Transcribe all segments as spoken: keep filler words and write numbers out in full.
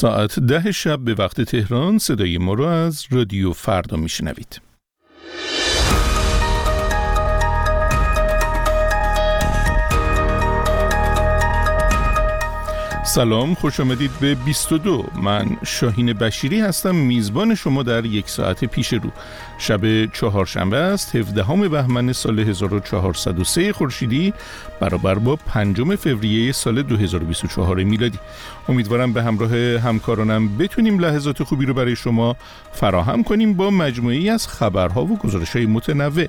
ساعت ده شب به وقت تهران صدای ما رو از رادیو فردا میشنوید. سلام، خوش آمدید به بیست و دو. من شاهین بشیری هستم، میزبان شما در یک ساعت پیش رو. شب چهارشنبه است، هفدهم بهمن سال هزار و چهارصد و سه خورشیدی برابر با پنجم فوریه سال دو هزار و بیست و چهار میلادی. امیدوارم به همراه همکارانم بتونیم لحظات خوبی رو برای شما فراهم کنیم با مجموعه‌ای از خبرها و گزارش‌های متنوع.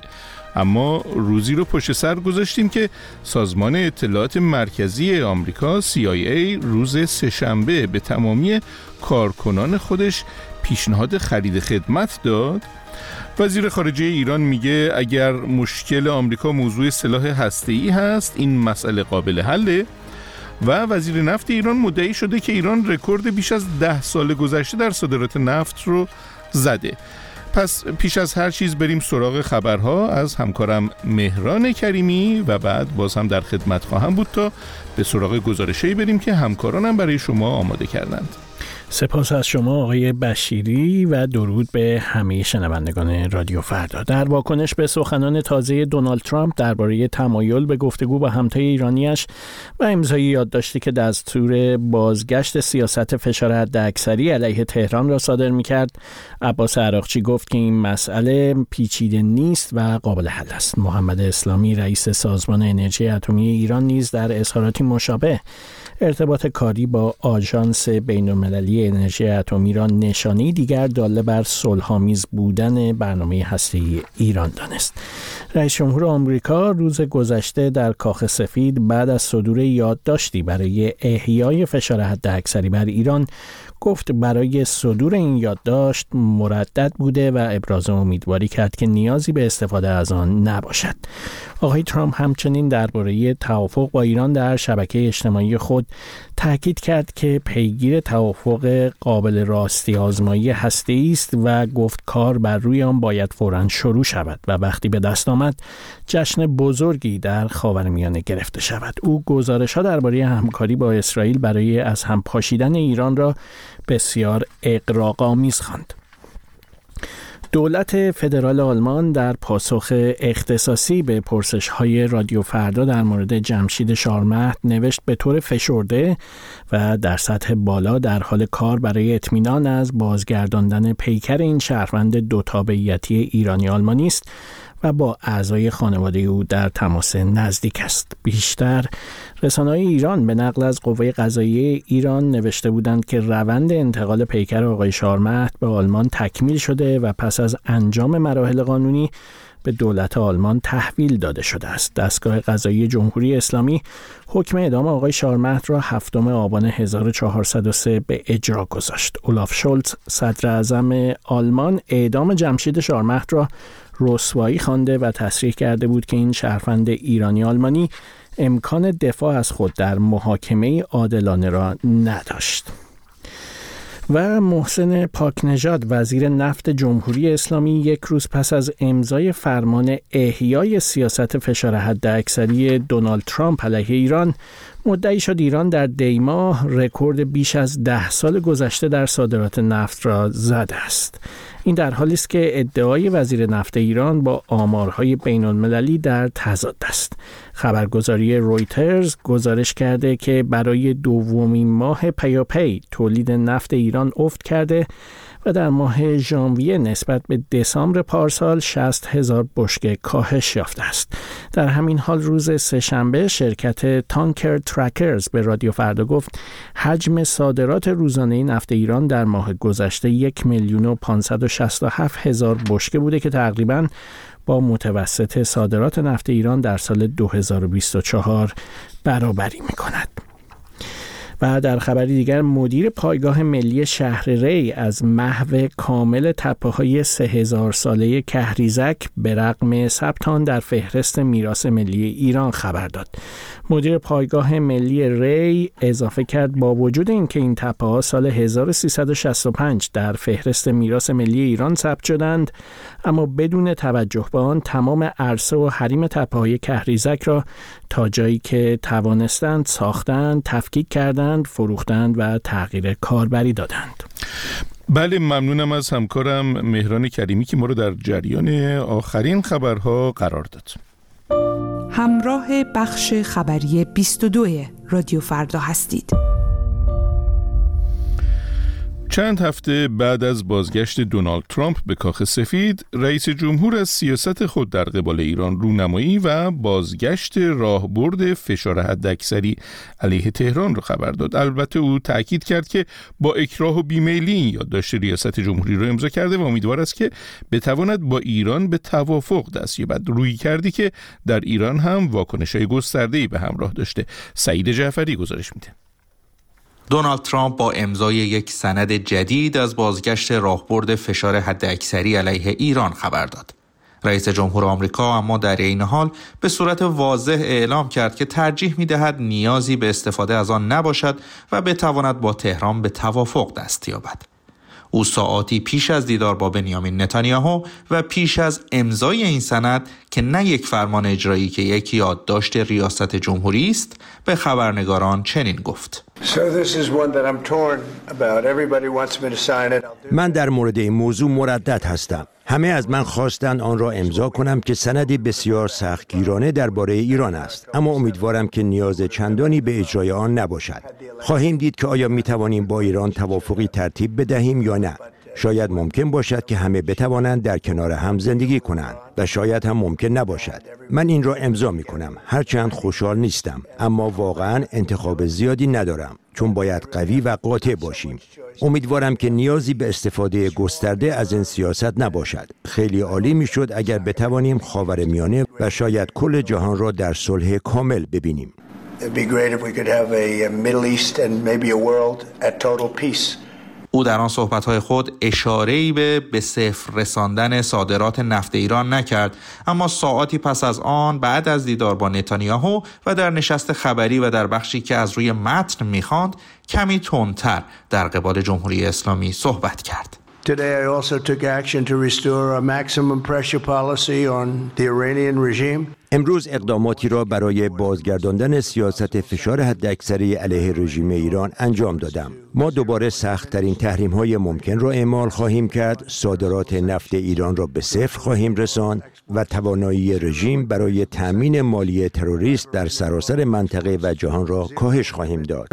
اما روزی رو پشت سر گذاشتیم که سازمان اطلاعات مرکزی آمریکا سی آی ای روز سه‌شنبه به تمامی کارکنان خودش پیشنهاد خرید خدمت داد. وزیر خارجه ایران میگه اگر مشکل آمریکا موضوع سلاح هسته‌ای هست، این مسئله قابل حله. و وزیر نفت ایران مدعی شده که ایران رکورد بیش از ده سال گذشته در صادرات نفت رو زده. پس پیش از هر چیز بریم سراغ خبرها از همکارم مهران کریمی و بعد باز هم در خدمت خواهم بود تا به سراغ گزارشی بریم که همکارانم برای شما آماده کردند. سپاس از شما آقای بشیری و درود به همه شنوندگان رادیو فردا. در واکنش به سخنان تازه دونالد ترامپ درباره تمایل به گفتگو با همتای ایرانیش و امضای یادداشتی که دستور بازگشت سیاست فشار حداکثری علیه تهران را صادر می‌کرد، عباس عراقچی گفت که این مسئله پیچیده نیست و قابل حل است. محمد اسلامی رئیس سازمان انرژی اتمی ایران نیز در اظهاراتی مشابه ارتباط کاری با آژانس بین‌المللی انرژی اتمی را نشانه‌ای دیگر داله بر صلح‌آمیز بودن برنامه هسته‌ای ایران دانست. رئیس جمهور آمریکا روز گذشته در کاخ سفید بعد از صدور یادداشتی برای احیای فشار حداکثری بر ایران گفت برای صدور این یادداشت مردد بوده و ابراز امیدواری کرد که نیازی به استفاده از آن نباشد. آقای ترامپ همچنین درباره توافق با ایران در شبکه اجتماعی خود تاکید کرد که پیگیر توافق قابل راستی آزمایی هسته‌ای است و گفت کار بر روی آن باید فوراً شروع شود و وقتی به دست آمد جشن بزرگی در خاورمیانه گرفته شود. او گزارش‌ها درباره همکاری با اسرائیل برای از هم پاشیدن ایران را بسیار اغراق‌آمیز خواند. دولت فدرال آلمان در پاسخ اختصاصی به پرسش‌های رادیو فردا در مورد جمشید شارمهد نوشت به طور فشرده و در سطح بالا در حال کار برای اطمینان از بازگرداندن پیکر این شهروند دو تابعیتی ایرانی آلمانی است و با اعضای خانواده او در تماس نزدیک است. بیشتر رسانه‌های ایران به نقل از قوه قضاییه ایران نوشته بودند که روند انتقال پیکر آقای شارمهد به آلمان تکمیل شده و پس از انجام مراحل قانونی به دولت آلمان تحویل داده شده است. دستگاه قضایی جمهوری اسلامی حکم اعدام آقای شارمهد را هفتم آبان هزار و چهارصد و سه به اجرا گذاشت. اولاف شولز صدر اعظم آلمان اعدام جمشید شارمهد را رسوایی خوانده و تصریح کرده بود که این شهروند ایرانی آلمانی امکان دفاع از خود در محاکمه عادلانه را نداشت. و محسن پاکنژاد وزیر نفت جمهوری اسلامی یک روز پس از امضای فرمان احیای سیاست فشار حداکثری دونالد ترامپ علیه ایران مدعی شد ایران در دی ماه رکورد بیش از ده سال گذشته در صادرات نفت را زده است. این در حالی است که ادعای وزیر نفت ایران با آمارهای بین‌المللی در تضاد است. خبرگزاری رویترز گزارش کرده که برای دومین ماه پیاپی تولید نفت ایران افت کرده و در ماه ژانویه نسبت به دسامبر پارسال شصت هزار بشکه کاهش یافته است. در همین حال روز سه‌شنبه شرکت تانکر ترکرز به رادیو فردا گفت حجم صادرات روزانه نفت ایران در ماه گذشته یک میلیون و پانصد و شصت و هفت هزار بشکه بوده که تقریباً با متوسط صادرات نفت ایران در سال دو هزار و بیست و چهار برابری می‌کند. و در خبری دیگر مدیر پایگاه ملی شهر ری از محو کامل تپه‌های سه هزار ساله کهریزک به رغم ثبت آن در فهرست میراث ملی ایران خبر داد. مدیر پایگاه ملی ری اضافه کرد با وجود اینکه این تپه‌ها سال هزار و سیصد و شصت و پنج در فهرست میراث ملی ایران ثبت شدند، اما بدون توجه به آن تمام عرصه و حریم تپه‌های کهریزک را تا جایی که توانستند ساختند، تفکیک کردند کردند، فروختند و تغییر کاربری دادند. بله، ممنونم از همکارم مهران کریمی که ما رو در جریان آخرین خبرها قرار داد. همراه بخش خبری بیست و دو رادیو فردا هستید. چند هفته بعد از بازگشت دونالد ترامپ به کاخ سفید، رئیس جمهور از سیاست خود در قبال ایران رونمایی و بازگشت راهبرد فشار حداکثری علیه تهران را خبر داد. البته او تأکید کرد که با اکراه و بیمیلی این یادداشت ریاست جمهوری را امضا کرده و امیدوار است که بتواند با ایران به توافق دست یابد. روی کردی که در ایران هم واکنش‌های گسترده‌ای به همراه داشته. سعید جعفری گزارش میده. دونالد ترامپ با امضای یک سند جدید از بازگشت راهبرد فشار حداکثری علیه ایران خبر داد. رئیس جمهور آمریکا اما در این حال به صورت واضح اعلام کرد که ترجیح می‌دهد نیازی به استفاده از آن نباشد و بتواند با تهران به توافق دست یابد. او ساعاتی پیش از دیدار با بنیامین نتانیاهو و پیش از امضای این سند که نه یک فرمان اجرایی که یک یادداشت ریاست جمهوری است، به خبرنگاران چنین گفت: من در مورد این موضوع مردد هستم. همه از من خواستند آن را امضا کنم که سندی بسیار سختگیرانه درباره ایران است، اما امیدوارم که نیاز چندانی به اجرای آن نباشد. خواهیم دید که آیا می توانیم با ایران توافقی ترتیب بدهیم یا نه. شاید ممکن باشد که همه بتوانند در کنار هم زندگی کنند و شاید هم ممکن نباشد. من این را امضا می کنم، هرچند خوشحال نیستم، اما واقعا انتخاب زیادی ندارم، چون باید قوی و قاطع باشیم. امیدوارم که نیازی به استفاده گسترده از این سیاست نباشد. خیلی عالی می شد اگر بتوانیم خاورمیانه و شاید کل جهان را در صلح کامل ببینیم. او در آن صحبت‌های خود اشاره‌ای به به صفر رساندن صادرات نفت ایران نکرد، اما ساعاتی پس از آن بعد از دیدار با نتانیاهو و در نشست خبری و در بخشی که از روی متن می‌خواند کمی تندتر در قبال جمهوری اسلامی صحبت کرد. Today I also took action to restore a maximum pressure policy on the Iranian regime. امروز اقداماتی را برای بازگرداندن سیاست فشار حداکثری علیه رژیم ایران انجام دادم. ما دوباره سخت‌ترین تحریم‌های ممکن را اعمال خواهیم کرد، صادرات نفت ایران را به صفر خواهیم رساند و توانایی رژیم برای تأمین مالی تروریست در سراسر منطقه و جهان را کاهش خواهیم داد.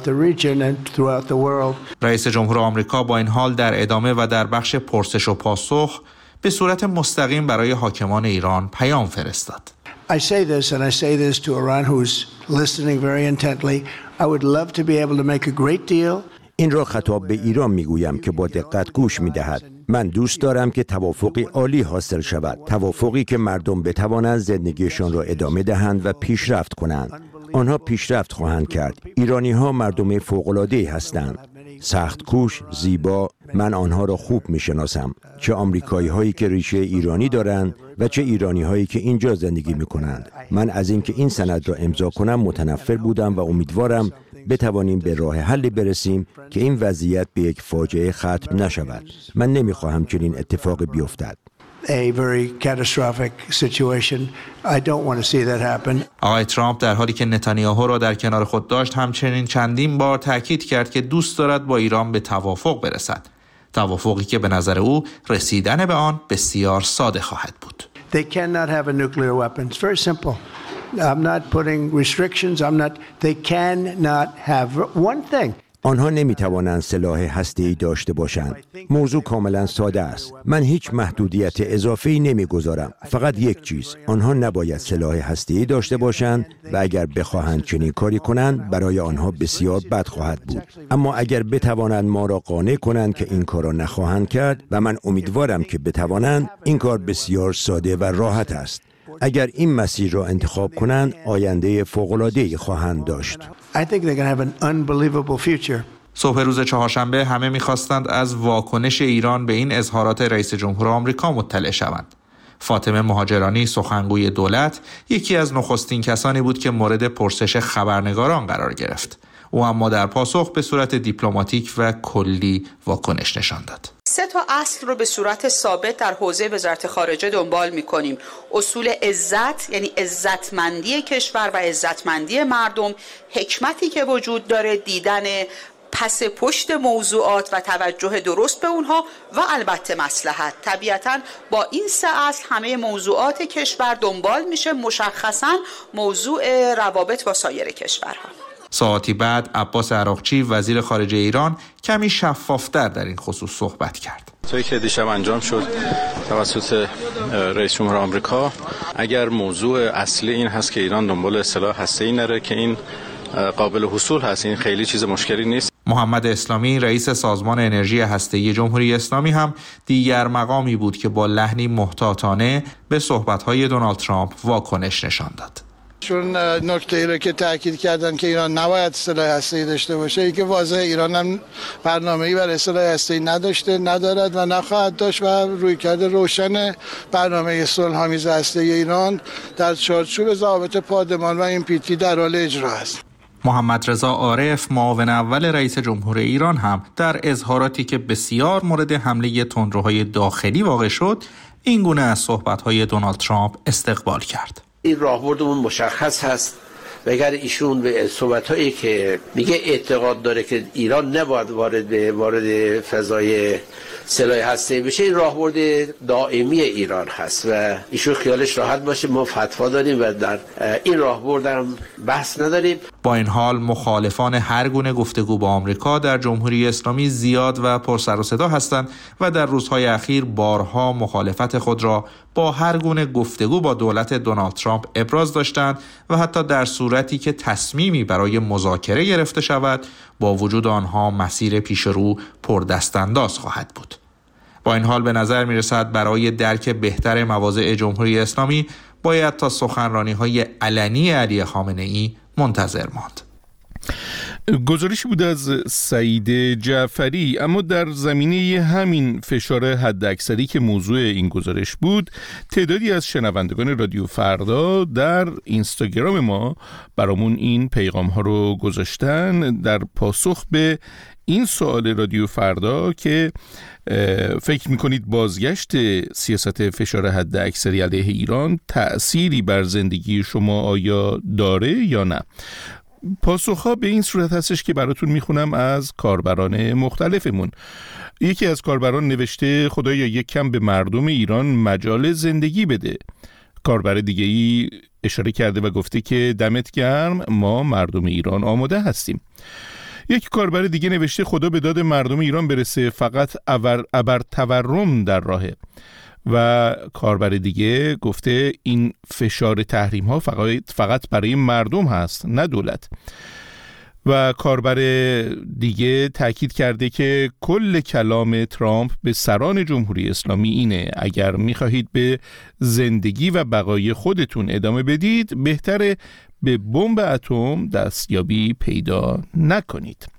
رئیس جمهور آمریکا با این حال در ادامه و در بخش پرسش و پاسخ به صورت مستقیم برای حاکمان ایران پیام فرستاد. I say this and I say this to Iran who's listening very intently. I would love to be able to make a great deal. این را خطاب به ایران میگویم که با دقت گوش میدهد. من دوست دارم که توافقی عالی حاصل شود. توافقی که مردم بتوانند زندگیشان را ادامه دهند و پیشرفت کنند. آنها پیشرفت خواهند کرد. ایرانی ها مردم فوق‌العاده‌ای هستند. سخت کوش، زیبا، من آنها را خوب میشناسم. چه آمریکایی هایی که ریشه ایرانی دارند و چه ایرانی هایی که اینجا زندگی میکنند. من از اینکه این سند را امضا کنم متنفر بودم و امیدوارم بتوانیم به راه حلی برسیم که این وضعیت به یک فاجعه ختم نشود. من نمیخواهم چنین اتفاقی بیفتد. A very catastrophic situation. I don't want to see that happen. آقای ترامپ در حالی که نتانیاهو را در کنار خود داشت همچنین چندین بار تاکید کرد که دوست دارد با ایران به توافق برسد. توافقی که به نظر او رسیدن به آن بسیار ساده خواهد بود. They cannot have a nuclear weapon. It's very simple. I'm not putting restrictions. I'm not. They cannot have one thing. آنها نمیتوانند سلاح هسته‌ای داشته باشند. موضوع کاملا ساده است. من هیچ محدودیت اضافه‌ای نمیگذارم. فقط یک چیز، آنها نباید سلاح هسته‌ای داشته باشند و اگر بخواهند چنین کاری کنند برای آنها بسیار بد خواهد بود. اما اگر بتوانند ما را قانع کنند که این کار را نخواهند کرد و من امیدوارم که بتوانند، این کار بسیار ساده و راحت است. اگر این مسیر را انتخاب کنند آینده فوق‌العاده‌ای خواهند داشت. I think they're going to have an unbelievable future. صبح روز چهارشنبه همه می‌خواستند از واکنش ایران به این اظهارات رئیس جمهور آمریکا مطلع شوند. فاطمه مهاجرانی سخنگوی دولت یکی از نخستین کسانی بود که مورد پرسش خبرنگاران قرار گرفت. او اما در پاسخ به صورت دیپلماتیک و کلی واکنش نشان داد. سه تا اصل رو به صورت ثابت در حوزه وزارت خارجه دنبال می‌کنیم. اصول عزت، یعنی عزتمندی کشور و عزتمندی مردم، حکمتی که وجود داره، دیدن پس پشت موضوعات و توجه درست به اونها و البته مصلحت. طبیعتاً با این سه اصل همه موضوعات کشور دنبال میشه، مشخصاً موضوع روابط با سایر کشورها. ساعتی بعد عباس عراقچی وزیر خارجه ایران کمی شفافتر در این خصوص صحبت کرد. توی که دیشب انجام شد توسط رئیس جمهور آمریکا، اگر موضوع اصلی این هست که ایران دنبال سلاح هسته‌ای نره که این قابل حصول هست، این خیلی چیز مشکلی نیست. محمد اسلامی رئیس سازمان انرژی هسته‌ای جمهوری اسلامی هم دیگر مقامی بود که با لحنی محتاطانه به صحبت‌های دونالد ترامپ واکنش نشان داد. چون نکته ای رو که تاکید کردن که ایران نباید سلاح هسته‌ای داشته باشه، ای که واضح ایران هم برنامه‌ای برای سلاح هسته‌ای نداشته، ندارد و نخواهد داشت و رویکرد روشن برنامه صلح‌آمیز هسته‌ای ایران در چارچوب ضوابط پادمان و این پی تی در حال اجرا است. محمد رضا عارف معاون اول رئیس جمهور ایران هم در اظهاراتی که بسیار مورد حمله تندروهای داخلی واقع شد، این گونه از صحبت‌های دونالد ترامپ استقبال کرد. این راهبردمون مشخص هست و اگر ایشون به صحبت‌هایی که میگه اعتقاد داره که ایران نباید وارد وارد فضای سلاح هسته‌ای بشه، این راهبرد دائمی ایران هست و ایشون خیالش راحت باشه، ما فتوا داریم و در این راهبرد هم بحث نداریم. با این حال مخالفان هر گونه گفتگو با آمریکا در جمهوری اسلامی زیاد و پر سر و صدا هستند و در روزهای اخیر بارها مخالفت خود را با هر گونه گفتگو با دولت دونالد ترامپ ابراز داشتند و حتی در صورتی که تصمیمی برای مذاکره گرفته شود، با وجود آنها مسیر پیش رو پردستانداز خواهد بود. با این حال به نظر می رسد برای درک بهتر مواضع جمهوری اسلامی باید تا سخنرانی‌های علنی علی خامنه‌ای منتظر ماند. گزارشی بود از سعید جعفری. اما در زمینه همین فشار حداکثری که موضوع این گزارش بود، تعدادی از شنوندگان رادیو فردا در اینستاگرام ما برامون این پیغام ها رو گذاشتن در پاسخ به این سوال رادیو فردا که فکر میکنید بازگشت سیاست فشار حداکثری علیه ایران تأثیری بر زندگی شما آیا داره یا نه؟ پاسخها به این صورت هستش که براتون میخونم از کاربران مختلفمون. یکی از کاربران نوشته خدایا یک کم به مردم ایران مجال زندگی بده. کاربر دیگه ای اشاره کرده و گفته که دمت گرم، ما مردم ایران آماده هستیم. یک کاربر دیگه نوشته خدا به داد مردم ایران برسه، فقط ابر ابر تورم در راهه. و کاربر دیگه گفته این فشار تحریم ها فقط فقط برای مردم هست نه دولت. و کاربر دیگه تاکید کرده که کل کلام ترامپ به سران جمهوری اسلامی اینه اگر میخواهید به زندگی و بقای خودتون ادامه بدید بهتره به بمب اتم دستیابی پیدا نکنید.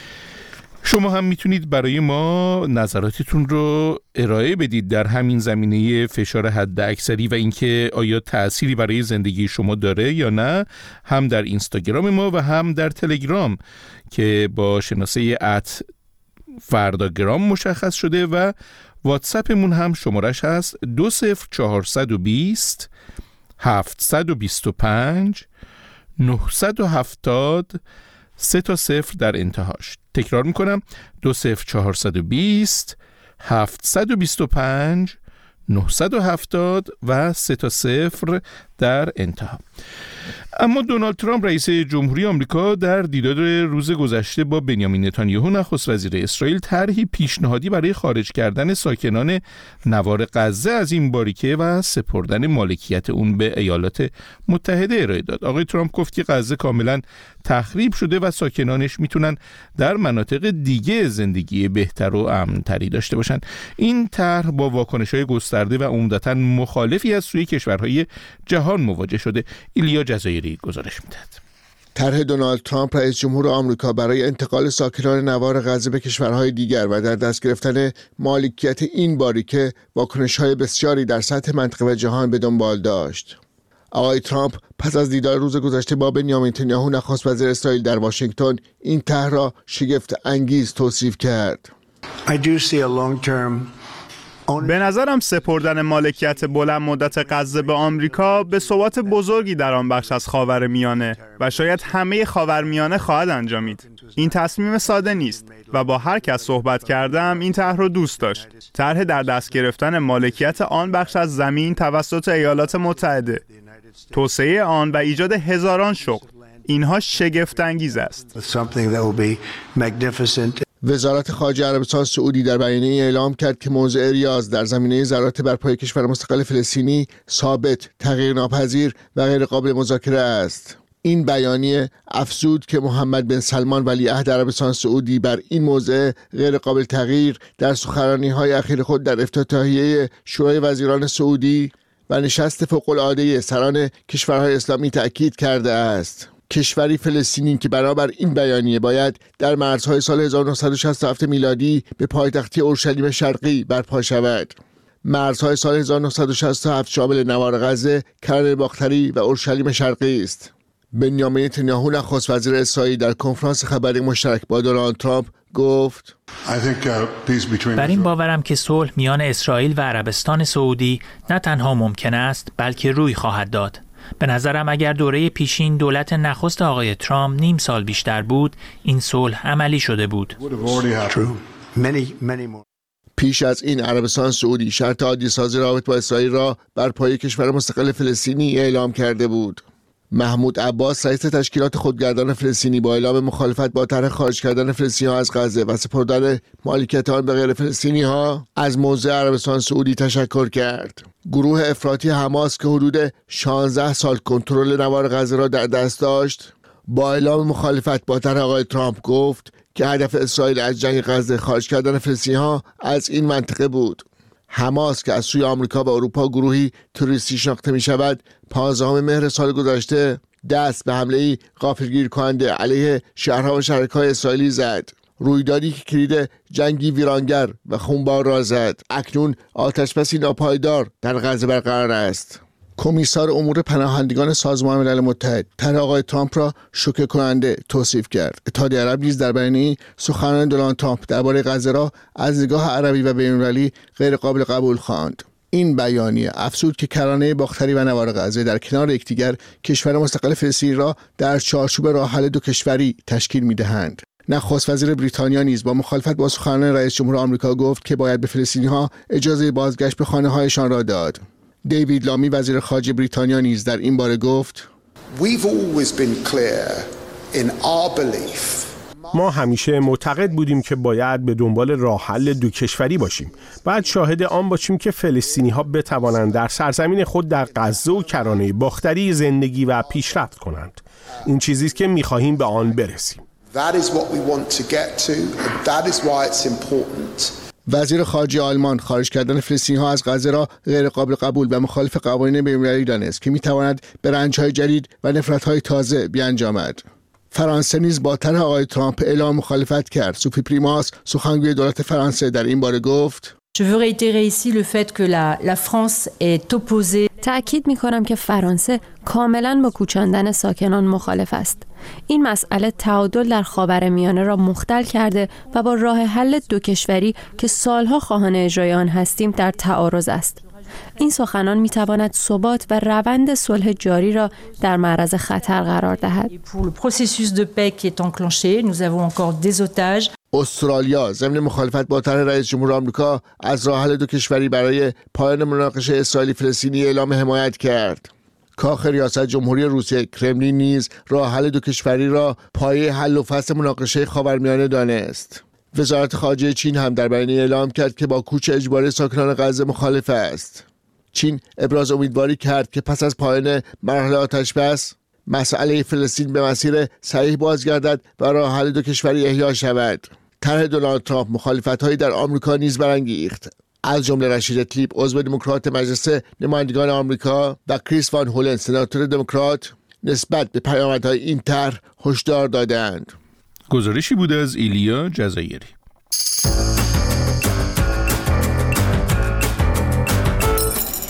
شما هم میتونید برای ما نظراتتون رو ارائه بدید در همین زمینه فشار حداکثری و اینکه آیا تأثیری برای زندگی شما داره یا نه، هم در اینستاگرام ما و هم در تلگرام که با شناسه ات فرداگرام مشخص شده و واتساپمون هم شمارش هست دو صفر چهارصد و بیست هفتصد و بیست و پنج نهصد و هفتاد سه تا صفر در انتهاش. تکرار میکنم دو صفر چهارصد و بیست هفتصد و بیست و پنج نهصد و هفتاد و سه تا صفر در انتها. اما دونالد ترامپ رئیس جمهوری آمریکا در دیدار روز گذشته با بنیامین نتانیاهو نخست وزیر اسرائیل طرحی پیشنهادی برای خارج کردن ساکنان نوار غزه از این باریکه و سپردن مالکیت اون به ایالات متحده ارائه داد. آقای ترامپ گفت که غزه کاملا تخریب شده و ساکنانش میتونن در مناطق دیگه زندگی بهتر و امن‌تری داشته باشن. این طرح با واکنش‌های گسترده و عمدتاً مخالفی از سوی کشورهای جهان مواجه شده. ایلیا جزایری گزارش میدهد. طرح دونالد ترامپ رئیس جمهور آمریکا برای انتقال ساکنان نوار غزه به کشورهای دیگر و در دست گرفتن مالکیت این باریکه واکنش‌های بسیاری در سطح منطقه و جهان به دنبال داشت. آقای ترامپ پس از دیدار روز گذشته با بنیامین نتانیاهو نخست وزیر اسرائیل در واشنگتن این طرح را شگفت انگیز توصیف کرد. I do see a long-term به نظرم سپردن مالکیت بلند مدت غزه به آمریکا به ثبات بزرگی در آن بخش از خاورمیانه و شاید همه خاورمیانه خواهد انجامید. این تصمیم ساده نیست و با هر کس صحبت کردم این طرح رو دوست داشت. طرح در دست گرفتن مالکیت آن بخش از زمین توسط ایالات متحده، توسعه آن و ایجاد هزاران شغل، اینها شگفت انگیز است. وزارت خارجه عربستان سعودی در بیانیه اعلام کرد که موضع ریاض در زمینه ضرورت برپای کشور مستقل فلسطینی ثابت، تغییرناپذیر و غیر قابل مذاکره است. این بیانیه افزود که محمد بن سلمان ولیعهد عربستان سعودی بر این موضع غیر قابل تغییر در سخنرانی‌های اخیر خود در افتتاحیه شورای وزیران سعودی و نشست فوق‌العاده سران کشورهای اسلامی تأکید کرده است. کشوری فلسطینی که بنابر این بیانیه باید در مرزهای سال هزار و نهصد و شصت و هفت میلادی به پایتختی اورشلیم شرقی برپا شود. مرزهای سال هزار و نهصد و شصت و هفت شامل نوار غزه، کرانه باختری و اورشلیم شرقی است. بنیامین نتانیاهو نخست وزیر اسرائیل در کنفرانس خبری مشترک با دونالد ترامپ گفت: بر این باورم که صلح میان اسرائیل و عربستان سعودی نه تنها ممکن است بلکه روی خواهد داد. به نظرم اگر دوره پیشین دولت نخست آقای ترامپ نیم سال بیشتر بود، این صلح عملی شده بود. پیش از این عربستان سعودی شرط عادی سازی رابط با اسرائیل را بر پایه کشور مستقل فلسطینی اعلام کرده بود. محمود عباس رئیس تشکیلات خودگردان فلسطینی با اعلام مخالفت با طرح خارج کردن فلسطینی‌ها از غزه و سپردن مالکیت آن به غیر فلسطینی‌ها از موضع عربستان سعودی تشکر کرد. گروه افراطی حماس که حدود شانزده سال کنترل نوار غزه را در دست داشت، با اعلام مخالفت با طرح آقای ترامپ گفت که هدف اسرائیل از جنگ غزه خارج کردن فلسطینی‌ها از این منطقه بود. حماس که از سوی آمریکا و اروپا گروهی توریستی شناخته می شود، پانزدهم مهر سال گذشته دست به حمله‌ای غافلگیر کننده علیه شهرها و شهرک‌های اسرائیلی زد. رویدادی که کلید جنگی ویرانگر و خونبار را زد. اکنون آتشبسی ناپایدار در غزه برقرار است. کمیسار امور پناهندگان سازمان ملل متحد طرح آقای ترامپ را شوکه کننده توصیف کرد. اتحادیه عرب نیز در بیانیه‌ای سخنان دونالد ترامپ درباره غزه را از نگاه عربی و بین‌المللی غیر قابل قبول خواند. این بیانیه افزود که کرانه باختری و نوار غزه در کنار یکدیگر کشور مستقل فلسطین را در چارچوب راه حل دو کشوری تشکیل می‌دهند. نخست وزیر بریتانیا نیز با مخالفت با سخنان رئیس جمهور آمریکا گفت که باید به فلسطینی‌ها اجازه بازگشت به خانه‌هایشان را داد. دیوید لامی وزیر خارجه بریتانیا نیز در این باره گفت: ما همیشه معتقد بودیم که باید به دنبال راه حل دو کشوری باشیم. باید شاهد آن باشیم که فلسطینی‌ها بتوانند در سرزمین خود در غزه و کرانه باختری زندگی و پیشرفت کنند. این چیزی است که می‌خواهیم به آن برسیم. وزیر خارجه آلمان خارج کردن فلسطینی‌ها از غزه را غیر قابل قبول و مخالف قوانین بین‌المللی دانست که می‌تواند به رنج‌های جدید و نفرت‌های تازه بیانجامد. فرانسه نیز با طرح آقای ترامپ اعلام مخالفت کرد. سوفی پریماس سخنگوی دولت فرانسه در این باره گفت: Je veux réitérer ici le fait que la, la France est opposée. تأکید می‌کنم که فرانسه کاملاً با کوچاندن ساکنان مخالف است. این مسئله تعادل در خاورمیانه را مختل کرده و با راه حل دو کشوری که سالها خواهان اجرای آن هستیم در تعارض است. این سخنان می‌تواند ثبات و روند صلح جاری را در معرض خطر قرار دهد. Pour le processus de paix qui est enclenché, nous avons encore des otages. استرالیا ضمن مخالفت با طرح رئیس جمهور آمریکا از راه حل دو کشوری برای پایان مناقشه اسرائیلی فلسطینی اعلام حمایت کرد. کاخ ریاست جمهوری روسیه کرملین نیز راه حل دو کشوری را پایه حل و فصل مناقشه خاورمیانه دانست. وزارت خارجه چین هم در بیانیه اعلام کرد که با کوچ اجباری ساکنان غزه مخالف است. چین ابراز امیدواری کرد که پس از پایان مرحله آتشبس مسئله فلسطین به مسیر صحیح بازگردد و راه حل دو کشوری احیا شود. طرح دونالد ترامپ مخالفت‌هایی در آمریکا نیز برانگیخت. از جمله رشید تلیپ عضو دموکرات مجلس نمایندگان آمریکا و کریس وان هولن سناتور دموکرات نسبت به پیامدهای این طرح هشدار دادند. گزارشی بوده از ایلیا جزایری.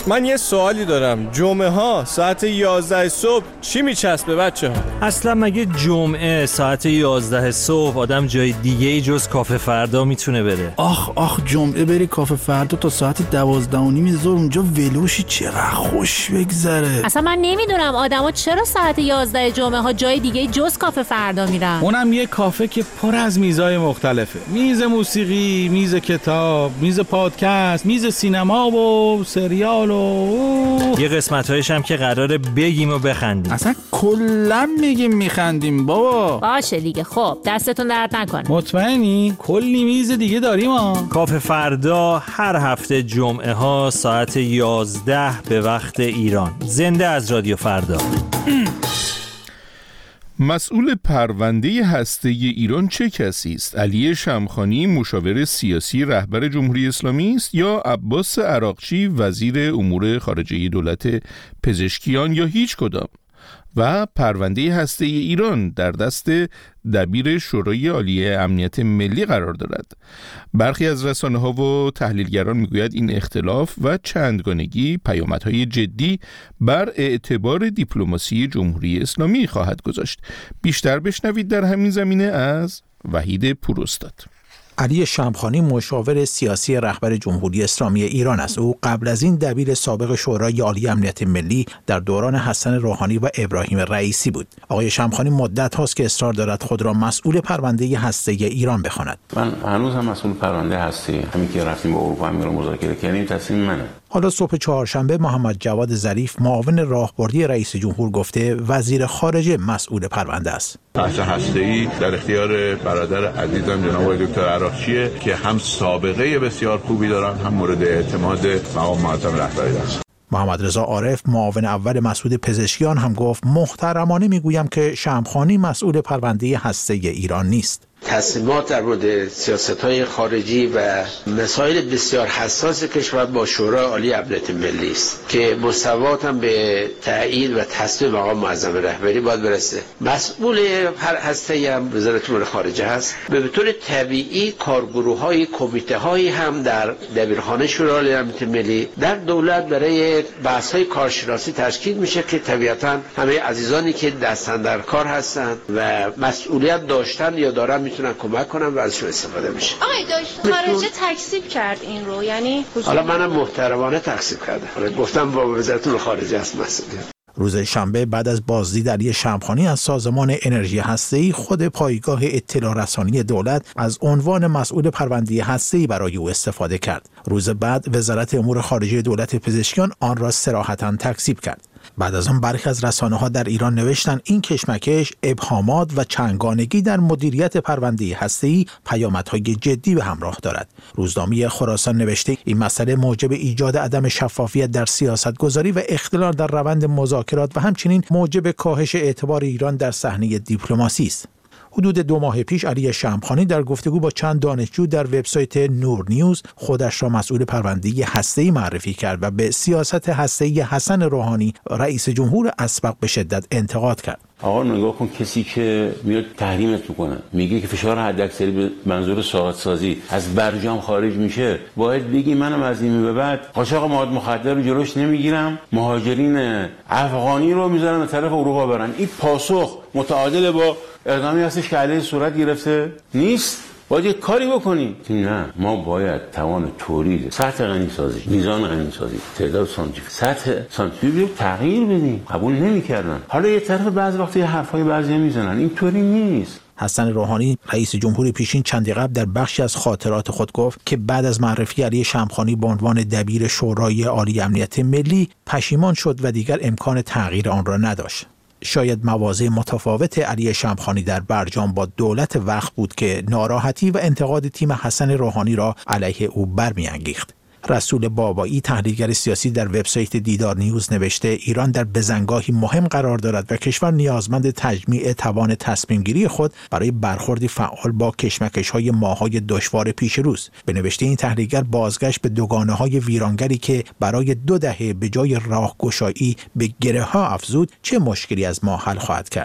من یه سوالی دارم. جمعه ها ساعت یازده صبح چی میچسبه بچه ها؟ اصلا مگه جمعه ساعت یازده صبح آدم جای دیگه ای جز کافه فردا میتونه بره؟ آخ آخ جمعه بری کافه فردا تا ساعت دوازده و نیم ظهر اونجا ولوشی چقدر خوش بگذره. اصلا من نمیدونم آدما چرا ساعت یازده جمعه ها جای دیگه جز کافه فردا میرن. اونم یه کافه که پر از میزای مختلفه. میز موسیقی، میز کتاب، میز پادکست، میز سینما و سریال و یه قسمت‌هایش هم که قراره بگیم و بخندیم. اصلا کلا میگیم میخندیم بابا. باشه دیگه. خب دستتون درد نکنه. مطمئنی؟ کلی میز دیگه داریم ها. کافه فردا هر هفته جمعه ها ساعت یازده به وقت ایران. زنده از رادیو فردا. مسئول پرونده هسته ایران چه کسی است؟ علی شمخانی مشاور سیاسی رهبر جمهوری اسلامی است یا عباس عراقچی وزیر امور خارجه دولت پزشکیان یا هیچ کدام؟ و پرونده هسته ایران در دست دبیر شورای عالی امنیت ملی قرار دارد. برخی از رسانه‌ها و تحلیلگران میگوید این اختلاف و چندگانگی پیامدهای جدی بر اعتبار دیپلماسی جمهوری اسلامی خواهد گذاشت. بیشتر بشنوید در همین زمینه از وحید پوراستاد. علی شمخانی مشاور سیاسی رهبر جمهوری اسلامی ایران است. او قبل از این دبیر سابق شورای عالی امنیت ملی در دوران حسن روحانی و ابراهیم رئیسی بود. آقای شمخانی مدت هاست که اصرار دارد خود را مسئول پرونده هسته ایران بخواند. من هنوز هم مسئول پرونده هسته، همین که رفتیم با اروپا هم رو مذاکره کردیم تصمیم منه. حالا صبح چهارشنبه محمد جواد ظریف معاون راهبردی رئیس جمهور گفته وزیر خارجه مسئول پرونده است. بحث هسته‌ای در اختیار برادر عزیزم جناب دکتر عراقچیه که هم سابقه بسیار خوبی دارن، هم مورد اعتماد مقام معظم رهبری است. محمد رضا عارف معاون اول مسعود پزشکیان هم گفت محترمانه میگویم که شمخانی مسئول پرونده هسته ایران نیست. تصمیمات در مورد سیاست‌های خارجی و مسائل بسیار حساس کشور با شورای عالی امنیت ملی است که مستوات هم به تایید و تصویب مقام معظم رهبری باید برسه. مسئول هر هسته‌ای هم وزارت امور خارجه هست. به طور طبیعی کارگروه‌های کمیته‌هایی هم در دبیرخانه شورای عالی امنیت ملی در دولت برای بحث‌های کارشناسی تشکیل میشه که طبیعتاً همه عزیزانی که دستن در کار هستند و مسئولیت داشتن یا دارن میتونن کمک کنن و ازشون استفاده میشه. آقای داشت خارجه تکذیب کرد این رو، یعنی حالا منم محترمانه تکذیب کردم. حالا گفتم با وزارت خارجه است مسئولیت. روز شنبه بعد از بازدید علی شمخانی از سازمان انرژی هسته‌ای خود پایگاه اطلاع رسانی دولت از عنوان مسئول پرونده هسته‌ای برای او استفاده کرد. روز بعد وزارت امور خارجه دولت پزشکیان آن را صراحتاً تکذیب کرد. بعد از آن برخی از رسانه‌ها در ایران نوشتند این کشمکش، ابهامات و چندگانگی در مدیریت پرونده هسته‌ای پیامدهای جدی به همراه دارد. روزنامه خراسان نوشته این مسئله موجب ایجاد عدم شفافیت در سیاستگذاری و اختلال در روند مذاکرات و همچنین موجب کاهش اعتبار ایران در صحنه دیپلماسی است. حدود دو ماه پیش علی شمخانی در گفتگو با چند دانشجو در وبسایت نور نیوز خودش را مسئول پرونده هسته‌ای معرفی کرد و به سیاست هسته‌ای حسن روحانی رئیس جمهور اسبق به شدت انتقاد کرد. آقا نگاه کن، کسی که میاد تحریمت میکنه، میگه که فشار حداکثری به منظور ساعت سازی از برجام خارج میشه، باید بگی منم از این به بعد قاچاق مواد مخدر رو جلوش نمیگیرم، مهاجرین افغانی رو میذارم به طرف اروپا برن. این پاسخ متعادل با اقدامی هستش که علیه صورت گرفته نیست. باید یک کاری بکنیم. نه، ما باید توان تولید، سطح غنی سازی، میزان غنی سازی، تعداد سانتریفیوژ، سطح سانتریفیوژ تغییر بدیم. قبول نمی‌کردن. حالا یه طرف بعضی وقتا یه حرفای بعضی میزنن. اینطوری نیست. حسن روحانی رئیس جمهور پیشین چندی قبل در بخشی از خاطرات خود گفت که بعد از معرفی علی شمخانی به عنوان دبیر شورای عالی امنیت ملی پشیمان شد و دیگر امکان تغییر آن را نداشت. شاید مواضع متفاوت علی شمخانی در برجام با دولت وقت بود که ناراحتی و انتقاد تیم حسن روحانی را علیه او برمی‌انگیخت. رسول بابایی تحلیلگر سیاسی در وبسایت دیدار نیوز نوشته ایران در بزنگاهی مهم قرار دارد و کشور نیازمند تجمیع توان تصمیم گیری خود برای برخوردی فعال با کشمکش‌های ماه‌های دشوار پیش روست. به نوشته این تحلیلگر بازگشت به دوگانه‌های ویرانگری که برای دو دهه به جای راهگشایی به گره‌ها افزود چه مشکلی از ما حل خواهد کرد.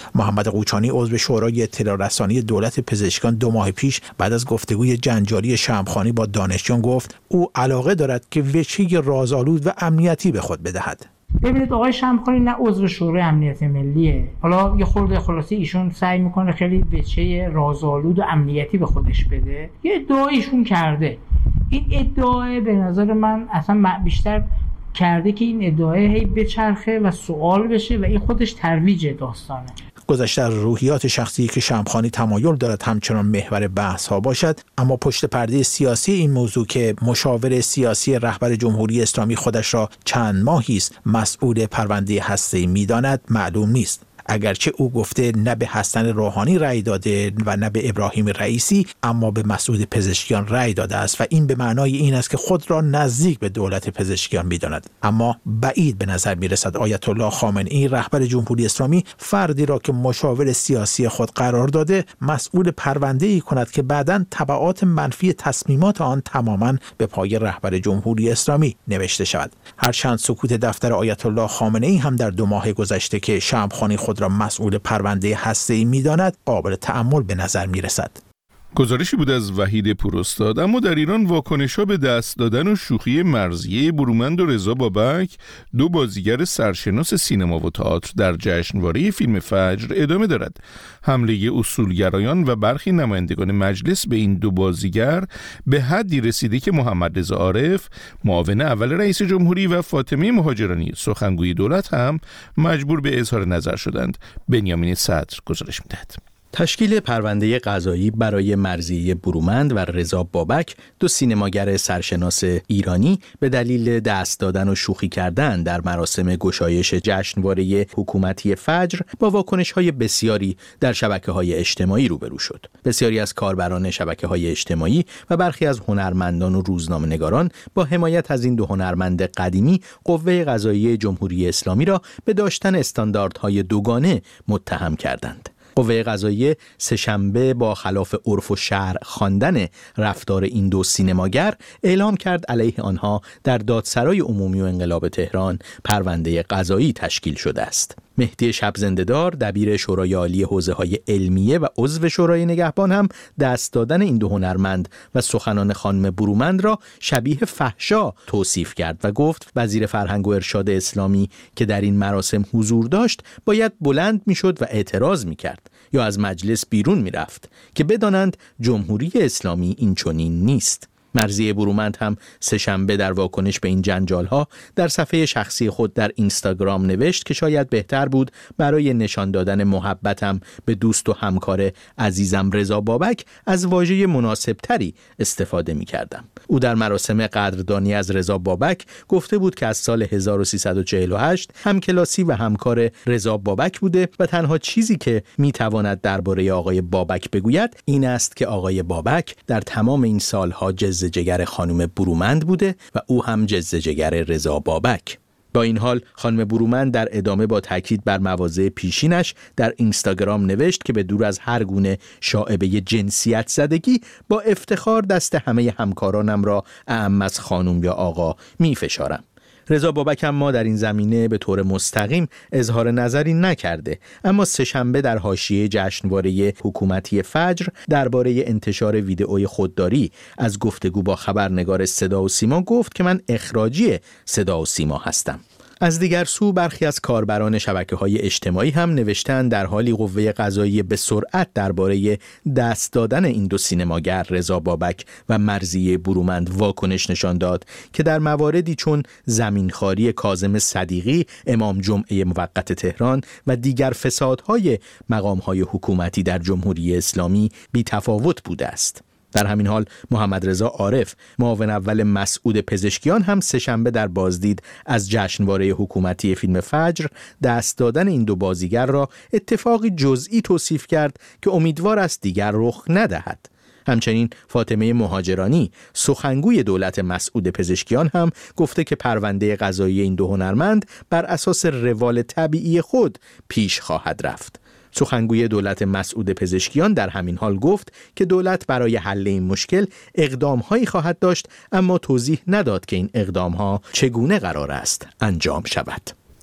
محمد قوچانی عضو شورای اطلاع رسانی دولت پزشکان دو ماه پیش بعد از گفتگوی جنجالی شمخانی با دانشجویان گفت او علاقه دارد که وجهی رازآلود و امنیتی به خود بدهد. ببینید آقای شمخانی نه عضو شورای امنیت ملیه، حالا یه خورده خلاصی ایشون سعی میکنه خیلی وجه رازآلود و امنیتی به خودش بده، یه ادعای ایشون کرده. این ادعای به نظر من اصلا بیشتر کرده که این ادعای هی بچرخه و سوال بشه و این خودش ترویج داستانه. گذشته از روحیات شخصی که شمخانی تمایل دارد همچنان محور بحث ها باشد، اما پشت پرده سیاسی این موضوع که مشاور سیاسی رهبر جمهوری اسلامی خودش را چند ماهی است مسئول پرونده هسته‌ای می‌داند معلوم نیست. اگرچه او گفته نه به حسن روحانی رأی داده و نه به ابراهیم رئیسی، اما به مسعود پزشکیان رأی داده است و این به معنای این است که خود را نزدیک به دولت پزشکیان می‌داند. اما بعید به نظر می‌رسد آیت الله خامنه‌ای رهبر جمهوری اسلامی فردی را که مشاور سیاسی خود قرار داده مسئول پرونده‌ای کند که بعداً تبعات منفی تصمیمات آن تماماً به پای رهبر جمهوری اسلامی نوشته شود. هرچند سکوت دفتر آیت الله خامنه‌ای هم در دو ماه گذشته که شمخانی خود را مسئول پرونده هسته‌ای می‌داند قابل تأمل به نظر می‌رسد. گزارشی بود از وحید پوراستاد. اما در ایران واکنش‌ها به دست دادن و شوخی مرضیه برومند و رضا بابک، دو بازیگر سرشناس سینما و تئاتر در جشنواره فیلم فجر ادامه دارد. حمله اصولگرایان و برخی نمایندگان مجلس به این دو بازیگر به حدی رسیده که محمد رضا عارف، معاون اول رئیس جمهوری، و فاطمه مهاجرانی، سخنگوی دولت، هم مجبور به اظهار نظر شدند. بنیامین صدر گزارش می‌دهد. تشکیل پرونده قضایی برای مرضیه برومند و رضا بابک، دو سینماگر سرشناس ایرانی، به دلیل دست دادن و شوخی کردن در مراسم گشایش جشنواره حکومتی فجر با واکنش‌های بسیاری در شبکه‌های اجتماعی روبرو شد. بسیاری از کاربران شبکه‌های اجتماعی و برخی از هنرمندان و روزنامه‌نگاران با حمایت از این دو هنرمند قدیمی قوه قضاییه جمهوری اسلامی را به داشتن استانداردهای دوگانه متهم کردند. قوه قضاییه سه‌شنبه با خلاف عرف و شرع خواندن رفتار این دو سینماگر اعلام کرد علیه آنها در دادسرای عمومی و انقلاب تهران پرونده قضایی تشکیل شده است. مهدی شب‌زنده‌دار، دبیر شورای عالی حوزه‌های علمیه و عضو شورای نگهبان، هم دست دادن این دو هنرمند و سخنان خانم برومند را شبیه فحشا توصیف کرد و گفت وزیر فرهنگ و ارشاد اسلامی که در این مراسم حضور داشت باید بلند میشد و اعتراض میکرد یا از مجلس بیرون میرفت که بدانند جمهوری اسلامی این چنین نیست. مرضیه برومند هم سه‌شنبه در واکنش به این جنجال‌ها در صفحه شخصی خود در اینستاگرام نوشت که شاید بهتر بود برای نشان دادن محبتم به دوست و همکار عزیزم رضا بابک از واژه مناسبتری استفاده می‌کردم. او در مراسم قدردانی از رضا بابک گفته بود که از سال هزار و سیصد و چهل و هشت همکلاسی و همکار رضا بابک بوده و تنها چیزی که می‌تواند درباره آقای بابک بگوید این است که آقای بابک در تمام این سال‌ها جز جگر خانم برومند بوده و او هم جز جگر رضا بابک. با این حال خانم برومند در ادامه با تاکید بر مواضع پیشینش در اینستاگرام نوشت که به دور از هر گونه شائبه جنسیت زدگی با افتخار دست همه همکارانم را اعم از خانم یا آقا می فشارم. رضا بابک هم ما در این زمینه به طور مستقیم اظهار نظری نکرده، اما سه‌شنبه در حاشیه جشنواره حکومتی فجر درباره انتشار ویدئوی خودداری از گفتگو با خبرنگار صدا و سیما گفت که من اخراجی صدا و سیما هستم. از دیگر سو برخی از کاربران شبکه‌های اجتماعی هم نوشتن در حالی قوه قضاییه به سرعت درباره دست دادن این دو سینماگر رضا بابک و مرضیه برومند واکنش نشان داد که در مواردی چون زمینخواری کاظم صدیقی امام جمعه موقت تهران و دیگر فسادهای مقام‌های حکومتی در جمهوری اسلامی بی‌تفاوت بوده است. در همین حال محمد رضا عارف، معاون اول مسعود پزشکیان، هم سه‌شنبه در بازدید از جشنواره حکومتی فیلم فجر دست دادن این دو بازیگر را اتفاقی جزئی توصیف کرد که امیدوار است دیگر رخ ندهد. همچنین فاطمه مهاجرانی، سخنگوی دولت مسعود پزشکیان، هم گفته که پرونده قضایی این دو هنرمند بر اساس روال طبیعی خود پیش خواهد رفت. سخنگوی دولت مسعود پزشکیان در همین حال گفت که دولت برای حل این مشکل اقدام‌هایی خواهد داشت، اما توضیح نداد که این اقدام‌ها چگونه قرار است انجام شود.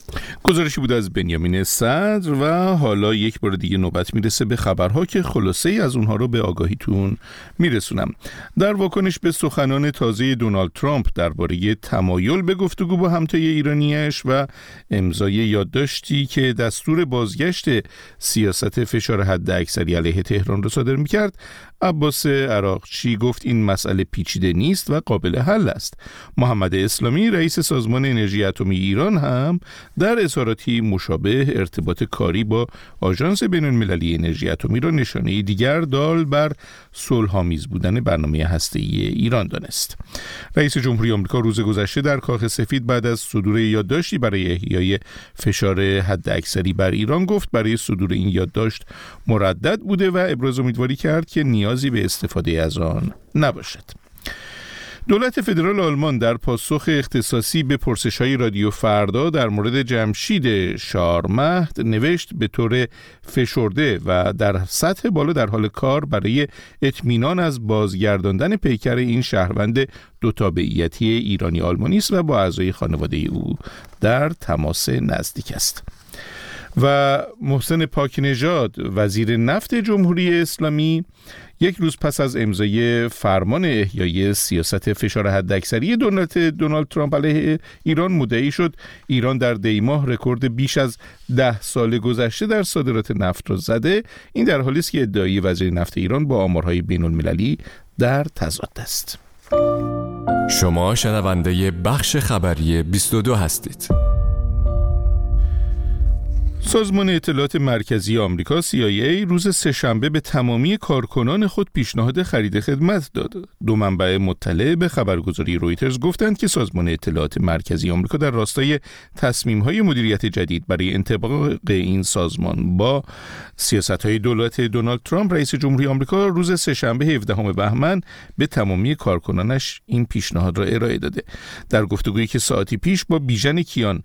گزارشی بود از بنیامین صدر و حالا یک بار دیگه نوبت میرسه به خبرها که خلاصه ای از اونها رو به آگاهیتون میرسونم. در واکنش به سخنان تازه دونالد ترامپ درباره تمایل به گفتگو با همتای ایرانیش و امضای یادداشتی که دستور بازگشت سیاست فشار حداکثری علیه تهران رو صادر میکرد، عباس عراقچی گفت این مسئله پیچیده نیست و قابل حل است. محمد اسلامی رئیس سازمان انرژی اتمی ایران هم در اظهاراتی مشابه ارتباط کاری با آژانس بین‌المللی انرژی اتمی را نشانه دیگر دال بر صلح‌آمیز بودن برنامه هسته‌ای ایران دانست. رئیس جمهوری آمریکا روز گذشته در کاخ سفید بعد از صدور یادداشتی برای احیای فشار حداکثری بر ایران گفت برای صدور این یادداشت مردد بوده و ابراز امیدواری کرد که نیازی به استفاده از آن نباشد. دولت فدرال آلمان در پاسخ اختصاصی به پرسش‌های رادیو فردا در مورد جمشید شارمهد نوشت به طور فشرده و در سطح بالا در حال کار برای اطمینان از بازگرداندن پیکر این شهروند دو تابعیتی ایرانی آلمانی است و با اعضای خانواده او در تماس نزدیک است. و محسن پاکنژاد وزیر نفت جمهوری اسلامی یک روز پس از امضای فرمان احیای سیاست فشار حداکثری دولت دونالد ترامپ علیه ایران مدعی شد ایران در دی ماه رکورد بیش از ده سال گذشته در صادرات نفت را زده. این در حالی است که ادعای وزیر نفت ایران با آمارهای بین‌المللی در تضاد است. شما شنونده بخش خبری بیست و دو هستید. سازمان اطلاعات مرکزی آمریکا سی آی ای روز سه‌شنبه به تمامی کارکنان خود پیشنهاد خرید خدمت داد. دو منبع مطلع به خبرگزاری رویترز گفتند که سازمان اطلاعات مرکزی آمریکا در راستای تصمیم‌های مدیریت جدید برای انطباق این سازمان با سیاست‌های دولت دونالد ترامپ رئیس جمهوری آمریکا روز سه‌شنبه هفدهم بهمن به تمامی کارکنانش این پیشنهاد را ارائه داده. در گفتگویی که ساعتی پیش با بیژن کیان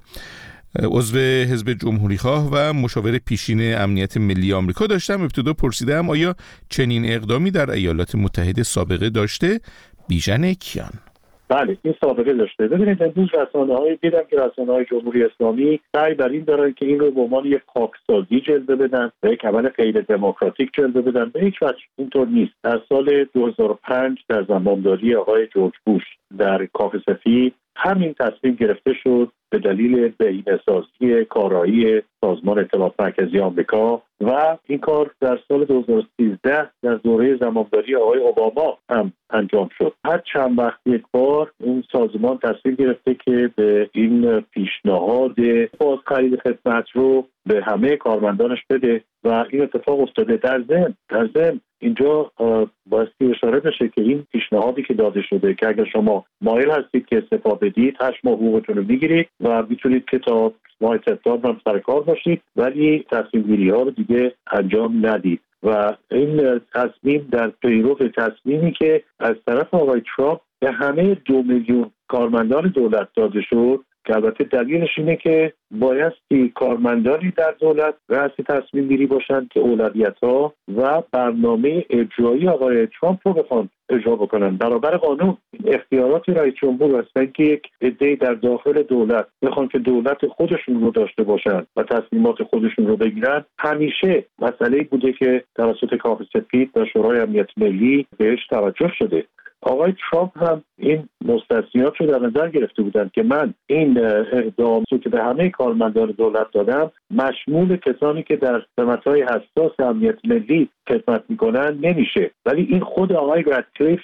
عضو حزب جمهوریخواه و مشاور پیشین امنیت ملی آمریکا داشتم، ابتدا پرسیدم آیا چنین اقدامی در ایالات متحده سابقه داشته؟ بیژن کیان: بله، این سابقه داشته. ببینید امروز رسانه‌های دیدم که رسانه‌های جمهوری اسلامی سعی بر این دارن که این رو به عنوان یک پاکسازی جلوه بدن و یک عمل غیر دموکراتیک جلوه بدن. به هیچ وجه اینطور نیست. در سال دو هزار و پنج در زمامداری آقای جورج بوش در کاخ سفید همین تصمیم گرفته شد به دلیل بهینه‌سازی کارایی سازمان اطلاعات مرکزی آمریکا و این کار در سال دو هزار و سیزده در دوره زمامداری آقای اوباما هم انجام شد. هر چند وقت یک بار این سازمان تصمیم گرفته که به این پیشنهاد باز خرید خدمت رو به همه کارمندانش بده و این اتفاق افتاده. در ضمن در ضمن اینجا بایستی اشاره بشه که این پیشنهادی که داده شده که اگر شما مایل هستید که استفاده بدید هشت ماه حقوقتون رو میگیرید و میتونید که تا ماه سپتامبر هم سر کار باشید، ولی تصمیم گیری ها رو دیگه انجام ندید. و این تصمیم در پیرو تصمیمی که از طرف آقای ترامپ به همه دو میلیون کارمندان دولت داده شد که البته دلیلش اینه که بایستی کارمندانی در دولت رأس تصمیم گیری باشند که اولویت‌ها و برنامه اجرایی آقای ترامپ رو بخوان اجرا بکنن برابر قانون. اختیارات رئیس جمهور هستن که یک عده در داخل دولت بخوان که دولت خودشون رو داشته باشن و تصمیمات خودشون رو بگیرن. همیشه مسئله بوده که توسط کاخ سفید و شورای امنیت ملی بهش توجه شده. آقای ترامپ هم این مستثنیات رو در نظر گرفته بودند که من این اقدام رو که به همه کارمندان دولت دادم مشمول کسانی که در سمت‌های حساس امنیت ملی خدمت میکنن نمیشه. ولی این خود آقای رادکلیف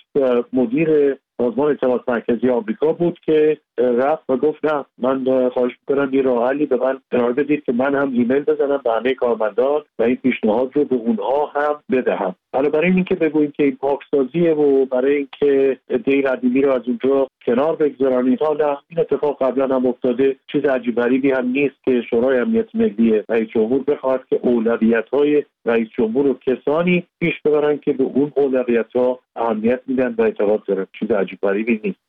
مدیر سازمان اطلاعات مرکزی آمریکا بود که رفت و گفت نه، من خواهش میکنم یه راه حلی به من قرار بدید که من هم ایمیل بزنم به همه کارمندان و این پیشنهاد رو به اونها هم بدهم. حالا برای اینکه بگوییم که این پاکسازیه و برای اینکه عده قدیمی رو از اونجا کنار بگذارن، حالا این اتفاق قبلا هم افتاده، چیز عجیب غریبی هم نیست که شورای امنیت ملی رئیس جمهور بخواد که اولویت‌های رئیس جمهور رو کسانی پیش ببرن که به اون اولویت‌ها اهمیت میدن و اعتقاد دارن. چیز عجیب غریبی نیست.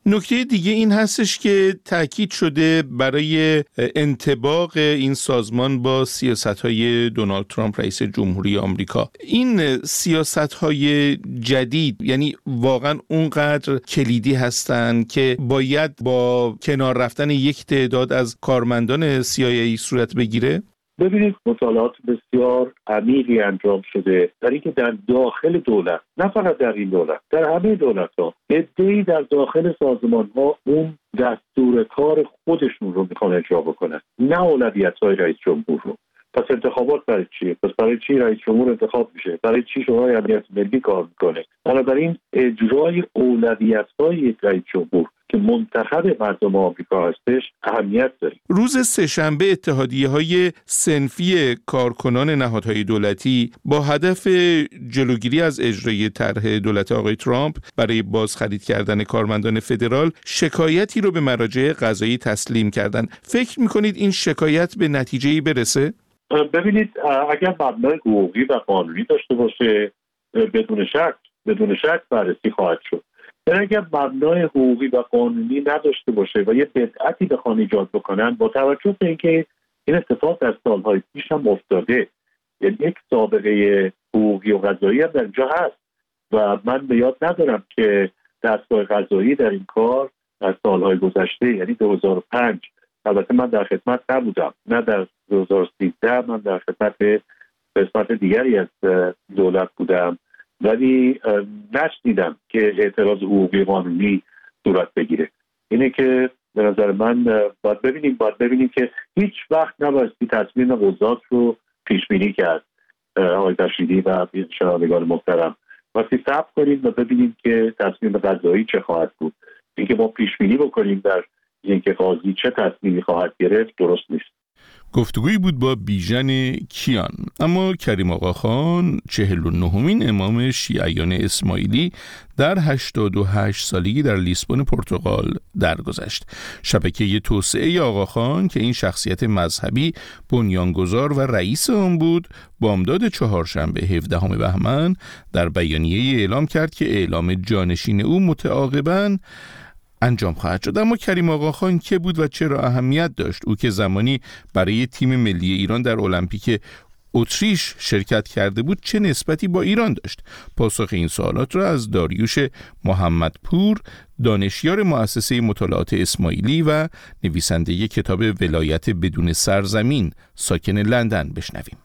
نکته دیگه این هستش که تاکید شده برای انطباق این سازمان با سیاست‌های دونالد ترامپ رئیس جمهوری آمریکا. این سیاست‌های جدید یعنی واقعا اونقدر کلیدی هستند که باید با کنار رفتن یک تعداد از کارمندان سی آی ای صورت بگیره؟ ببینید مطالعات بسیار عمیقی انجام شده در اینکه در داخل دولت، نه فقط در این دولت، در همه دولت‌ها عده‌ای در داخل سازمان‌ها اون دستور کار خودشون رو میخوان اجرا بکنن، نه اولویت‌های رئیس جمهور رو. پس انتخابات برای چیه؟ پس برای چی رئیس جمهور انتخاب میشه؟ برای چی شورای امنیت ملی کار میکنه؟ بنابراین اجرای اولویت‌های یک رئیس جمهور که منتخب مردم آمریکا هستش اهمیت داره. روز سه‌شنبه اتحادیه‌های صنفی کارکنان نهادهای دولتی با هدف جلوگیری از اجرای طرح دولت آقای ترامپ برای بازخرید کردن کارمندان فدرال شکایتی رو به مراجع قضایی تسلیم کردن. فکر می‌کنید این شکایت به نتیجه‌ای برسه؟ ببینید اگر مبنای حقوقی و قانونی داشته باشه بدون شک بدون شک بررسی خواهد شد. در اگر مبنای حقوقی و قانونی نداشته باشه و یه بدعتی بخوان ایجاد بکنن، با توجه به اینکه این اتفاق در سالهای پیش هم افتاده، یعنی یک سابقه حقوقی و قضایی هم در اینجا هست و من به یاد ندارم که دستگاه قضایی در این کار در سالهای گذشته یعنی دو هزار و پنج، البته من در خدمت نبودم، نه در دو هزار و سیزده من در خدمت قسمت دیگری از دولت بودم، ولی نشنیدم که اعتراض حقوقی قانونی صورت بگیره. اینه که به نظر من باید ببینیم باید ببینیم که هیچ وقت نبایستی تصمیم قضات رو پیش بینی کرد آقای بشیری و شنوندگان محترم. واسه صبر کنیم و ببینیم که تصمیم قضایی چه خواهد بود. اینکه ما پیش بینی بکنیم در اینکه قاضی چه تصمیمی خواهد گرفت درست نیست. گفتگویی بود با بیژن کیان. اما کریم آقاخان چهل و نهمین امام شیعیان اسماعیلی در هشتاد و هشت سالگی در لیسبون پرتغال درگذشت. شبکه توسعه آقاخان که این شخصیت مذهبی بنیانگذار و رئیس آن بود، بامداد چهارشنبه هفدهم بهمن در بیانیه اعلام کرد که اعلام جانشین او متعاقباً انجام خواهد شد. اما کریم آقاخان که بود و چرا اهمیت داشت؟ او که زمانی برای تیم ملی ایران در المپیک اتریش شرکت کرده بود چه نسبتی با ایران داشت؟ پاسخ این سوالات را از داریوش محمدپور، دانشیار مؤسسه مطالعات اسماعیلی و نویسنده کتاب ولایت بدون سرزمین، ساکن لندن، بشنویم.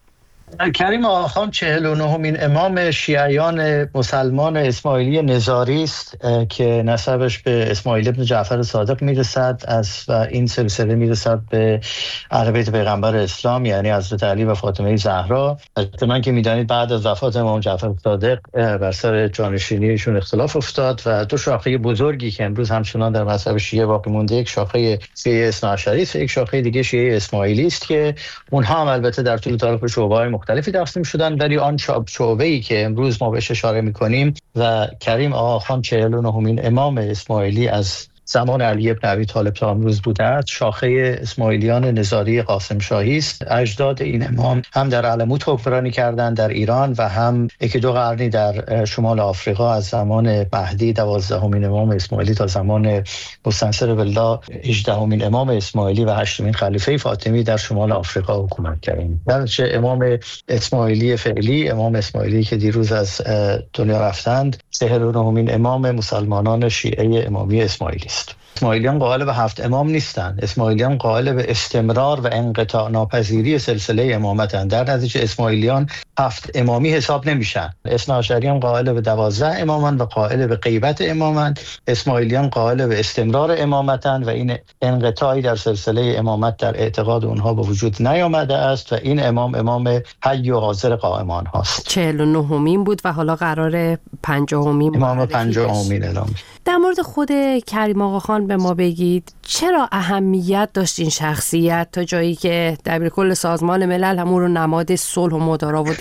کریم آقاخان چهل و نهمین امام شیعیان مسلمان اسماعیلی نزاری است که نسبش به اسماعیل ابن جعفر صادق میرسد از و این سلسله میرسد به اهل بیت پیغمبر اسلام، یعنی حضرت علی و فاطمه زهرا. البته که میدانید بعد از وفات امام جعفر صادق بر سر جانشینی ایشون اختلاف افتاد و دو شاخه بزرگی که امروز همچنان در مذهب شیعه باقی مونده، یک شاخه شیعه اثنا عشری است و یک شاخه دیگه شیعه اسماعیلی است که اونها هم البته در طول تاریخ به شعبه‌های مختلفی تقسیم شدن، ولی آن شعبه‌ای که امروز ما بهش اشاره می‌کنیم و کریم آقاخان چهل و نهمین امام اسماعیلی از زمان علی ابن ابی طالب تا امروز بوده است، شاخه اسماعیلیان نزاری قاسم شاهی است. اجداد این امام هم در علموت حکمرانی کردند در ایران و هم یکی دو قرنی در شمال آفریقا از زمان مهدی دوازدهمین امام اسماعیلی تا زمان مستنصر بالله هجدهمین امام اسماعیلی و هشتمین خلیفه فاطمی در شمال آفریقا حکومت کردند. درنچه امام اسماعیلی فعلی، امام اسماعیلی که دیروز از دنیا رفتند، چهل و نهمین امام مسلمانان شیعه امامی اسماعیلی است. اسماعیلیان قائل به هفت امام نیستند. اسماعیلیان قائل به استمرار و انقطاع ناپذیری سلسله امامتند. در نتیجه اسماعیلیان هفت امامی حساب نمیشن. اثنا عشریان قائل به دوازده امامند و قائل به غیبت امامند. اسماعیلیان قائل به استمرار امامتند و این انقطاعی در سلسله امامت در اعتقاد اونها به وجود نیامده است و این امام امام حی و حاضر قائمان هاست. چهل و نهمین بود و حالا قرار پنجاهمین امام پنجاهمین اعلام. در مورد خود کریم آقاخان به ما بگید چرا اهمیت داشت این شخصیت تا جایی که دبیرکل سازمان ملل همون رو نماد صلح و مدارا و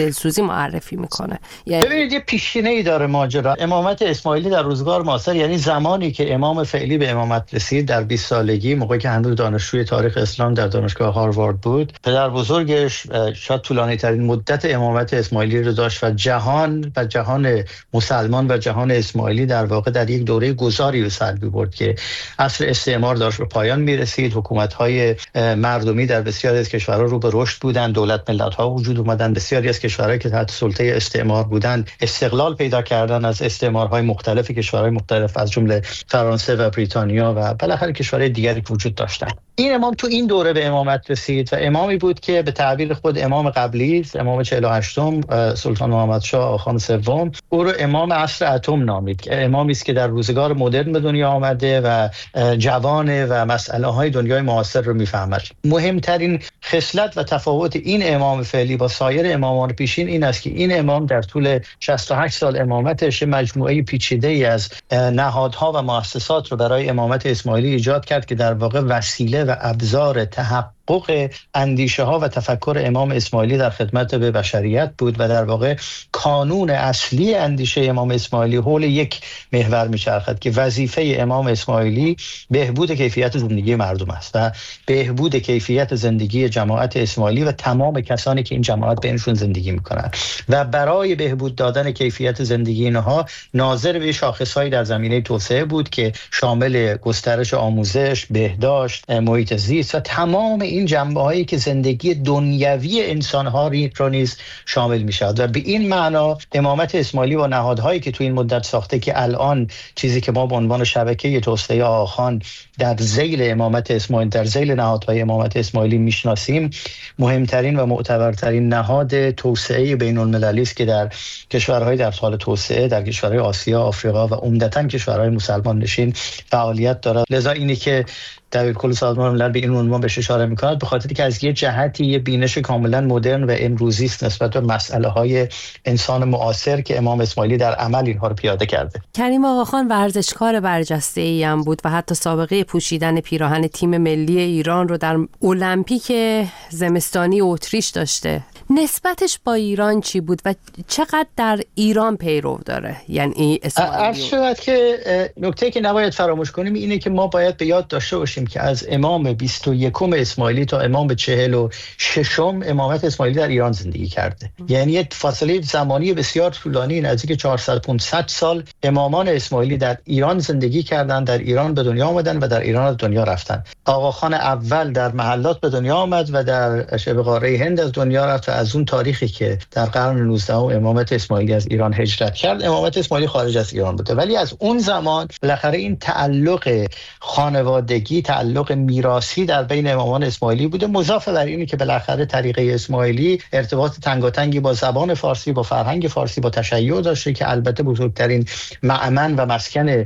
دلسوزی معرفی میکنه. یعنی ببینید یه پیشینه ای داره ماجرا. امامت اسماعیلی در روزگار معاصر، یعنی زمانی که امام فعلی به امامت رسید در بیست سالگی، موقعی که هنوز دانشجوی تاریخ اسلام در دانشگاه هاروارد بود، پدر بزرگش شاید طولانی ترین مدت امامت اسماعیلی رو داشت و جهان و جهان مسلمان و جهان اسماعیلی در واقع در یک دوره گذاری به سر می‌برد که عصر استعمار داشت به پایان می‌رسید. حکومت‌های مردمی در بسیاری از کشورها رو به رشد بودند، دولت ملت‌ها وجود اومدن، بسیاری از کشورهایی که تحت سلطه استعمار بودند استقلال پیدا کردن از استعمارهای مختلف کشورهای مختلف از جمله فرانسه و بریتانیا و بالاخره کشورهای دیگری که وجود داشتند. این امام تو این دوره به امامت رسید و امامی بود که به تعبیر خود امام قبلی، امام چهل و هشتم سلطان محمد شاه آخان سوم، او رو امام عصر اتم نامید. امامی است که در روزگار مدرن به دنیا آمده و جوانه و مسئله های دنیای معاصر رو میفهمد. مهمترین خصلت و تفاوت این امام فعلی با سایر امامان پیشین این است که این امام در طول شصت و هشت سال امامتش مجموعه پیچیده‌ای از نهادها و مؤسسات رو برای امامت اسماعیلی ایجاد کرد که در واقع وسیله و ابزار تحقق حقوق اندیشه ها و تفکر امام اسماعیلی در خدمت به بشریت بود و در واقع کانون اصلی اندیشه امام اسماعیلی حول یک محور میچرخد که وظیفه امام اسماعیلی بهبود کیفیت زندگی مردم است و بهبود کیفیت زندگی جماعت اسماعیلی و تمام کسانی که این جماعت بینشون زندگی میکنند و برای بهبود دادن کیفیت زندگی اینها ناظر به شاخصهایی در زمینه توسعه بود که شامل گسترش آموزش، بهداشت، محیط زیست و تمام این جنبه‌هایی که زندگی دنیوی انسان‌ها را نیز شامل می‌شود و به این معنا امامت اسماعیلی با نهادهایی که تو این مدت ساخته که الان چیزی که ما به عنوان شبکه توسعه آخان در ذیل امامت اسماعیلی در ذیل نهادهای امامت اسماعیلی میشناسیم، مهمترین و معتبرترین نهاد توسعه بین‌المللی است که در کشورهای در حال توسعه، در کشورهای آسیا، آفریقا و عمدتاً کشورهای مسلمان نشین فعالیت دارد. لذا اینی که دبیرکل سازمان ملل به این عنوان بهش اشاره می‌کند به خاطری که از یه جهتی یه بینش کاملا مدرن و امروزی است نسبت به مسائل انسان معاصر که امام اسماعیلی در عمل اینها رو پیاده کرده. کریم آقاخان ورزشکار برجسته‌ای هم بود و حتی سابقه پوشیدن پیراهن تیم ملی ایران رو در المپیک زمستانی اتریش داشته. نسبتش با ایران چی بود و چقدر در ایران پیرو داره؟ یعنی عرض شود که نکته که نباید فراموش کنیم اینه که ما باید به یاد داشته باشیم که از امام بیست و یکم اسماعیلی تا امام چهل و ششم امامت اسماعیلی در ایران زندگی کرده. یعنی یک فاصله زمانی بسیار طولانی نزدیک چهارصد پانصد سال امامان اسماعیلی در ایران زندگی کردند، در ایران به دنیا آمدن و در ایران از دنیا رفتن. آقاخان اول در محلات به دنیا آمد و در شبه قاره هند از دنیا رفت و از اون تاریخی که در قرن نوزدهم امامت اسماعیلی از ایران هجرت کرد، امامت اسماعیلی خارج از ایران بوده. ولی از اون زمان بالاخره این تعلق خانوادگی، تعلق میراثی در بین امامان اسماعیلی بوده، مضاف بر اینی که بالاخره طریقه اسماعیلی ارتباط تنگاتنگی با زبان فارسی، با فرهنگ فارسی، با تشیع داشته که البته بزرگترین معمن و مسکن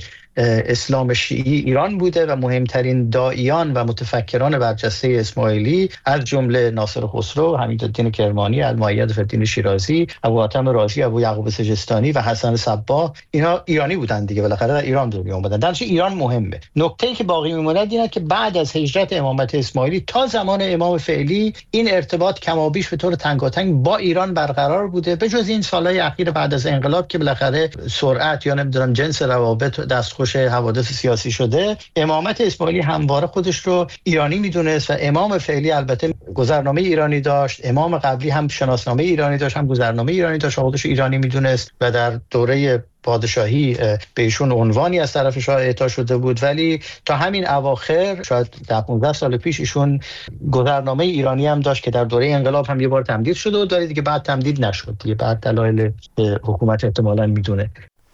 اسلام شیعی ایران بوده و مهمترین داعیان و متفکران برجسته اسماعیلی از جمله ناصر خسرو، حمیدالدین کرمانی، المؤید فی‌الدین شیرازی، ابو حاتم رازی، ابو یعقوب سجستانی و حسن صباح، اینا ایرانی بودن دیگه، بالاخره در ایران دنیا اومدن. درش ایران مهمه. نکته‌ای که باقی میموند اینه که بعد از هجرت امامت اسماعیلی تا زمان امام فعلی این ارتباط کمابیش به طور تنگاتنگ با ایران برقرار بوده، به جز این سالهای اخیر بعد از انقلاب که بالاخره سرعت یا نمیدونم جنس روابط دست خوش حوادث سیاسی شده. امامت اسماعیلی همواره خودش رو ایرانی میدونست و امام فعلی البته گذرنامه ایرانی داشت، امام قبلی هم شناسنامه ایرانی داشت، هم گذرنامه ایرانی داشت، خودش ایرانی میدونست و در دوره پادشاهی به ایشون عنوانی از طرف شاه اعطا شده بود. ولی تا همین اواخر شاید ده پانزده سال پیش ایشون گذرنامه ایرانی هم داشت که در دوره انقلاب هم یه بار تمدید شده و داره دیگه بعد تمدید نشد دیگه، بعد دلایل حکومت احتمالاً میدونه.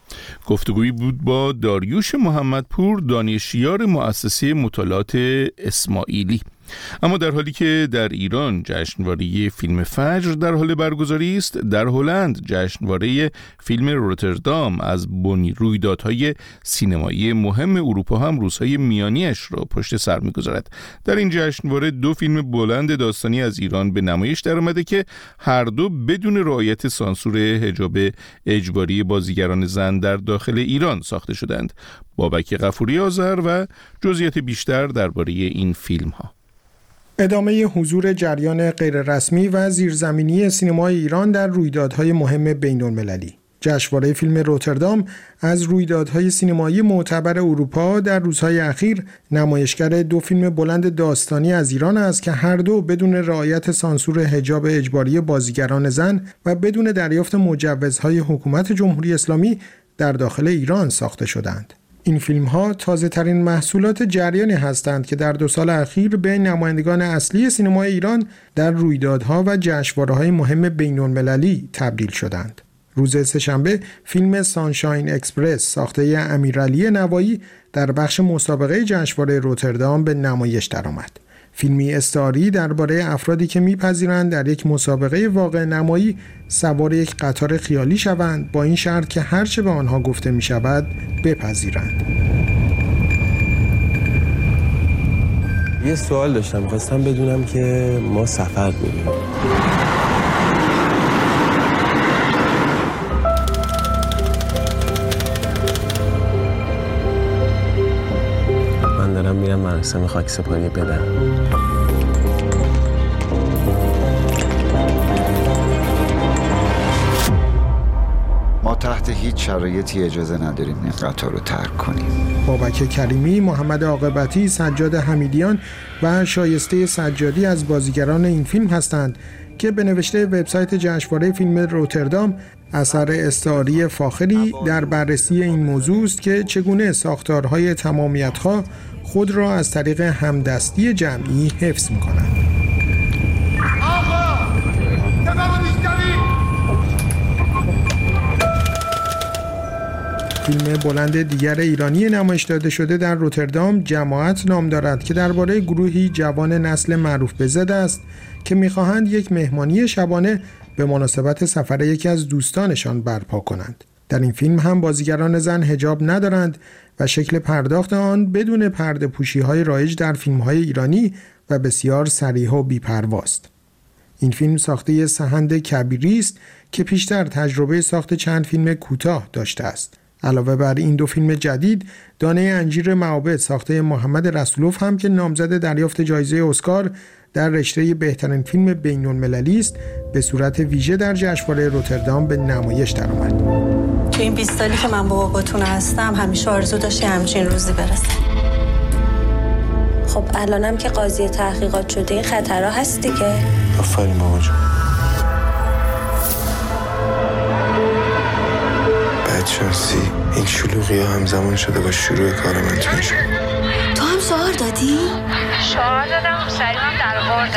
گفتگویی بود با داریوش محمدپور، دانشیار مؤسسه مطالعات اسماعیلی. اما در حالی که در ایران جشنواره فیلم فجر در حال برگزاری است، در هلند جشنواره فیلم روتردام از بنی رویدادهای سینمایی مهم اروپا هم روزهای میانیش را پشت سر می‌گذارد. در این جشنواره دو فیلم بلند داستانی از ایران به نمایش درآمده که هر دو بدون رعایت سانسور حجاب اجباری بازیگران زن در داخل ایران ساخته شدند. بابک غفوری آذر و جزئیات بیشتر درباره این فیلم‌ها. ادامه حضور جریان غیررسمی و زیرزمینی سینمای ایران در رویدادهای مهم بین‌المللی. جشنواره فیلم روتردام از رویدادهای سینمایی معتبر اروپا در روزهای اخیر نمایشگر دو فیلم بلند داستانی از ایران است که هر دو بدون رعایت سانسور حجاب اجباری بازیگران زن و بدون دریافت مجوزهای حکومت جمهوری اسلامی در داخل ایران ساخته شدند. این فیلم‌ها تازه‌ترین محصولات جریانی هستند که در دو سال اخیر به نمایندگان اصلی سینمای ایران در رویدادها و جشنواره‌های مهم بین‌المللی تبدیل شدند. روز سه‌شنبه فیلم سانشاین اکسپرس ساخته امیرعلی نوایی در بخش مسابقه جشنواره روتردام به نمایش درآمد. فیلمی استعاری درباره افرادی که می‌پذیرند در یک مسابقه واقع نمایی سوار یک قطار خیالی شوند با این شرط که هر چه به آنها گفته می‌شود بپذیرند. یه سوال داشتم، خواستم بدونم که ما سفر می‌ریم. من دارم میرم مراسم خاکسپاری بدم. ما تحت هیچ شرایطی اجازه نداریم این قطار رو ترک کنیم. بابک کریمی، محمد عاقبتی، سجاد حمیدیان و شایسته سجادی از بازیگران این فیلم هستند که به نوشته وبسایت جشنواره فیلم روتردام اثر استعاری فاخری در بررسی این موضوع است که چگونه ساختارهای تمامیت‌ها خود را از طریق همدستی جمعی حفظ می‌کنند. فیلم بلند دیگر ایرانی نمایش داده شده در روتردام جماعت نام دارد که درباره گروهی جوان نسل معروف به زد است که می‌خواهند یک مهمانی شبانه به مناسبت سفر یکی از دوستانشان برپا کنند. در این فیلم هم بازیگران زن حجاب ندارند و شکل پرداخت آن بدون پرده پوشی‌های رایج در فیلم‌های ایرانی و بسیار صریح و بی‌پرواست. این فیلم ساخته سحند کبیری است که پیشتر تجربه ساخت چند فیلم کوتاه داشته است. علاوه بر این دو فیلم جدید، دانه انجیر معابد ساخته محمد رسولوف هم که نامزد دریافت جایزه اسکار در رشته بهترین فیلم بین‌المللی است، به صورت ویژه در جشنواره روتردام به نمایش درآمد. تو این بیست سالی که من با باباتون هستم همیشه آرزو داشتی همچین روزی برسه. خب الانم که قاضی تحقیقات شده این خطرها هست دیگه. آفرین مامان جون. بچه‌سی این شلوغی ها همزمان شده با شروع کار من تو میشه. تو هم شعار دادی؟ شعار دادم سریعم در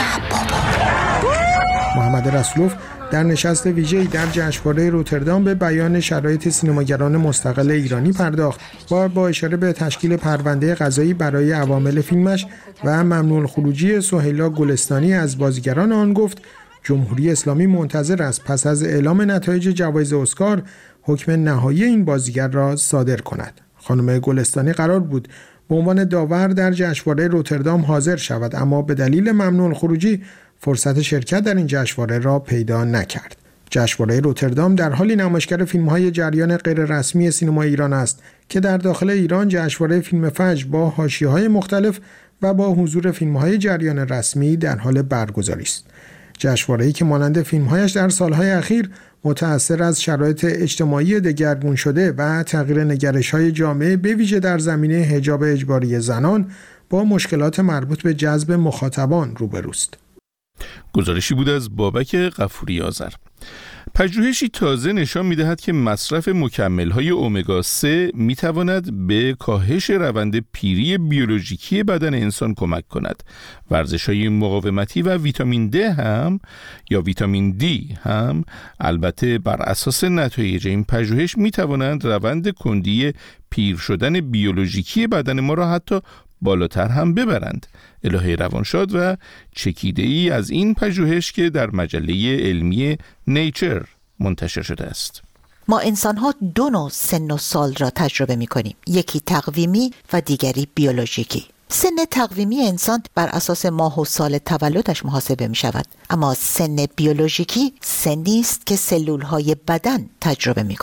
آوردم. محمد رسولوف در نشست ویژه‌ای در جشنواره روتردام به بیان شرایط سینماگران مستقل ایرانی پرداخت و با اشاره به تشکیل پرونده قضایی برای عوامل فیلمش و ممنوع الخروجی سهیلا گلستانی از بازیگران آن گفت جمهوری اسلامی منتظر است پس از اعلام نتایج جوایز اسکار حکم نهایی این بازیگر را صادر کند. خانم گلستانی قرار بود به عنوان داور در جشنواره روتردام حاضر شود، اما به دلیل ممنوع الخروجی فرصت شرکت در این جشنواره را پیدا نکرد. جشنواره روتردام در حالی نمایشگر فیلم‌های جریان غیررسمی سینما ایران است که در داخل ایران جشنواره فیلم فجر با حاشیه‌های مختلف و با حضور فیلم‌های جریان رسمی در حال برگزاری است. جشنواره‌ای که مانند فیلم‌هایش در سال‌های اخیر متأثر از شرایط اجتماعی دگرگون شده و تغییر نگرش‌های جامعه به ویژه در زمینه حجاب اجباری زنان با مشکلات مربوط به جذب مخاطبان روبروست. گزارشی بود از بابک غفوری آذر. پژوهشی تازه نشان می‌دهد که مصرف مکمل‌های امگا سه می‌تواند به کاهش روند پیری بیولوژیکی بدن انسان کمک کند. ورزش‌های مقاومتی و ویتامین د هم یا ویتامین دی هم البته بر اساس نتایج این پژوهش می‌توانند روند کندی پیر شدن بیولوژیکی بدن ما را حتی بالاتر هم ببرند. الهه روانشاد و چکیده ای از این پژوهش که در مجله علمی نیچر منتشر شده است. ما انسان ها دو نوع سن و سال را تجربه می کنیم، یکی تقویمی و دیگری بیولوژیکی. سن تقویمی انسان بر اساس ماه و سال تولدش محاسبه می شود، اما سن بیولوژیکی سنی است که سلول های بدن تجربه می کنند.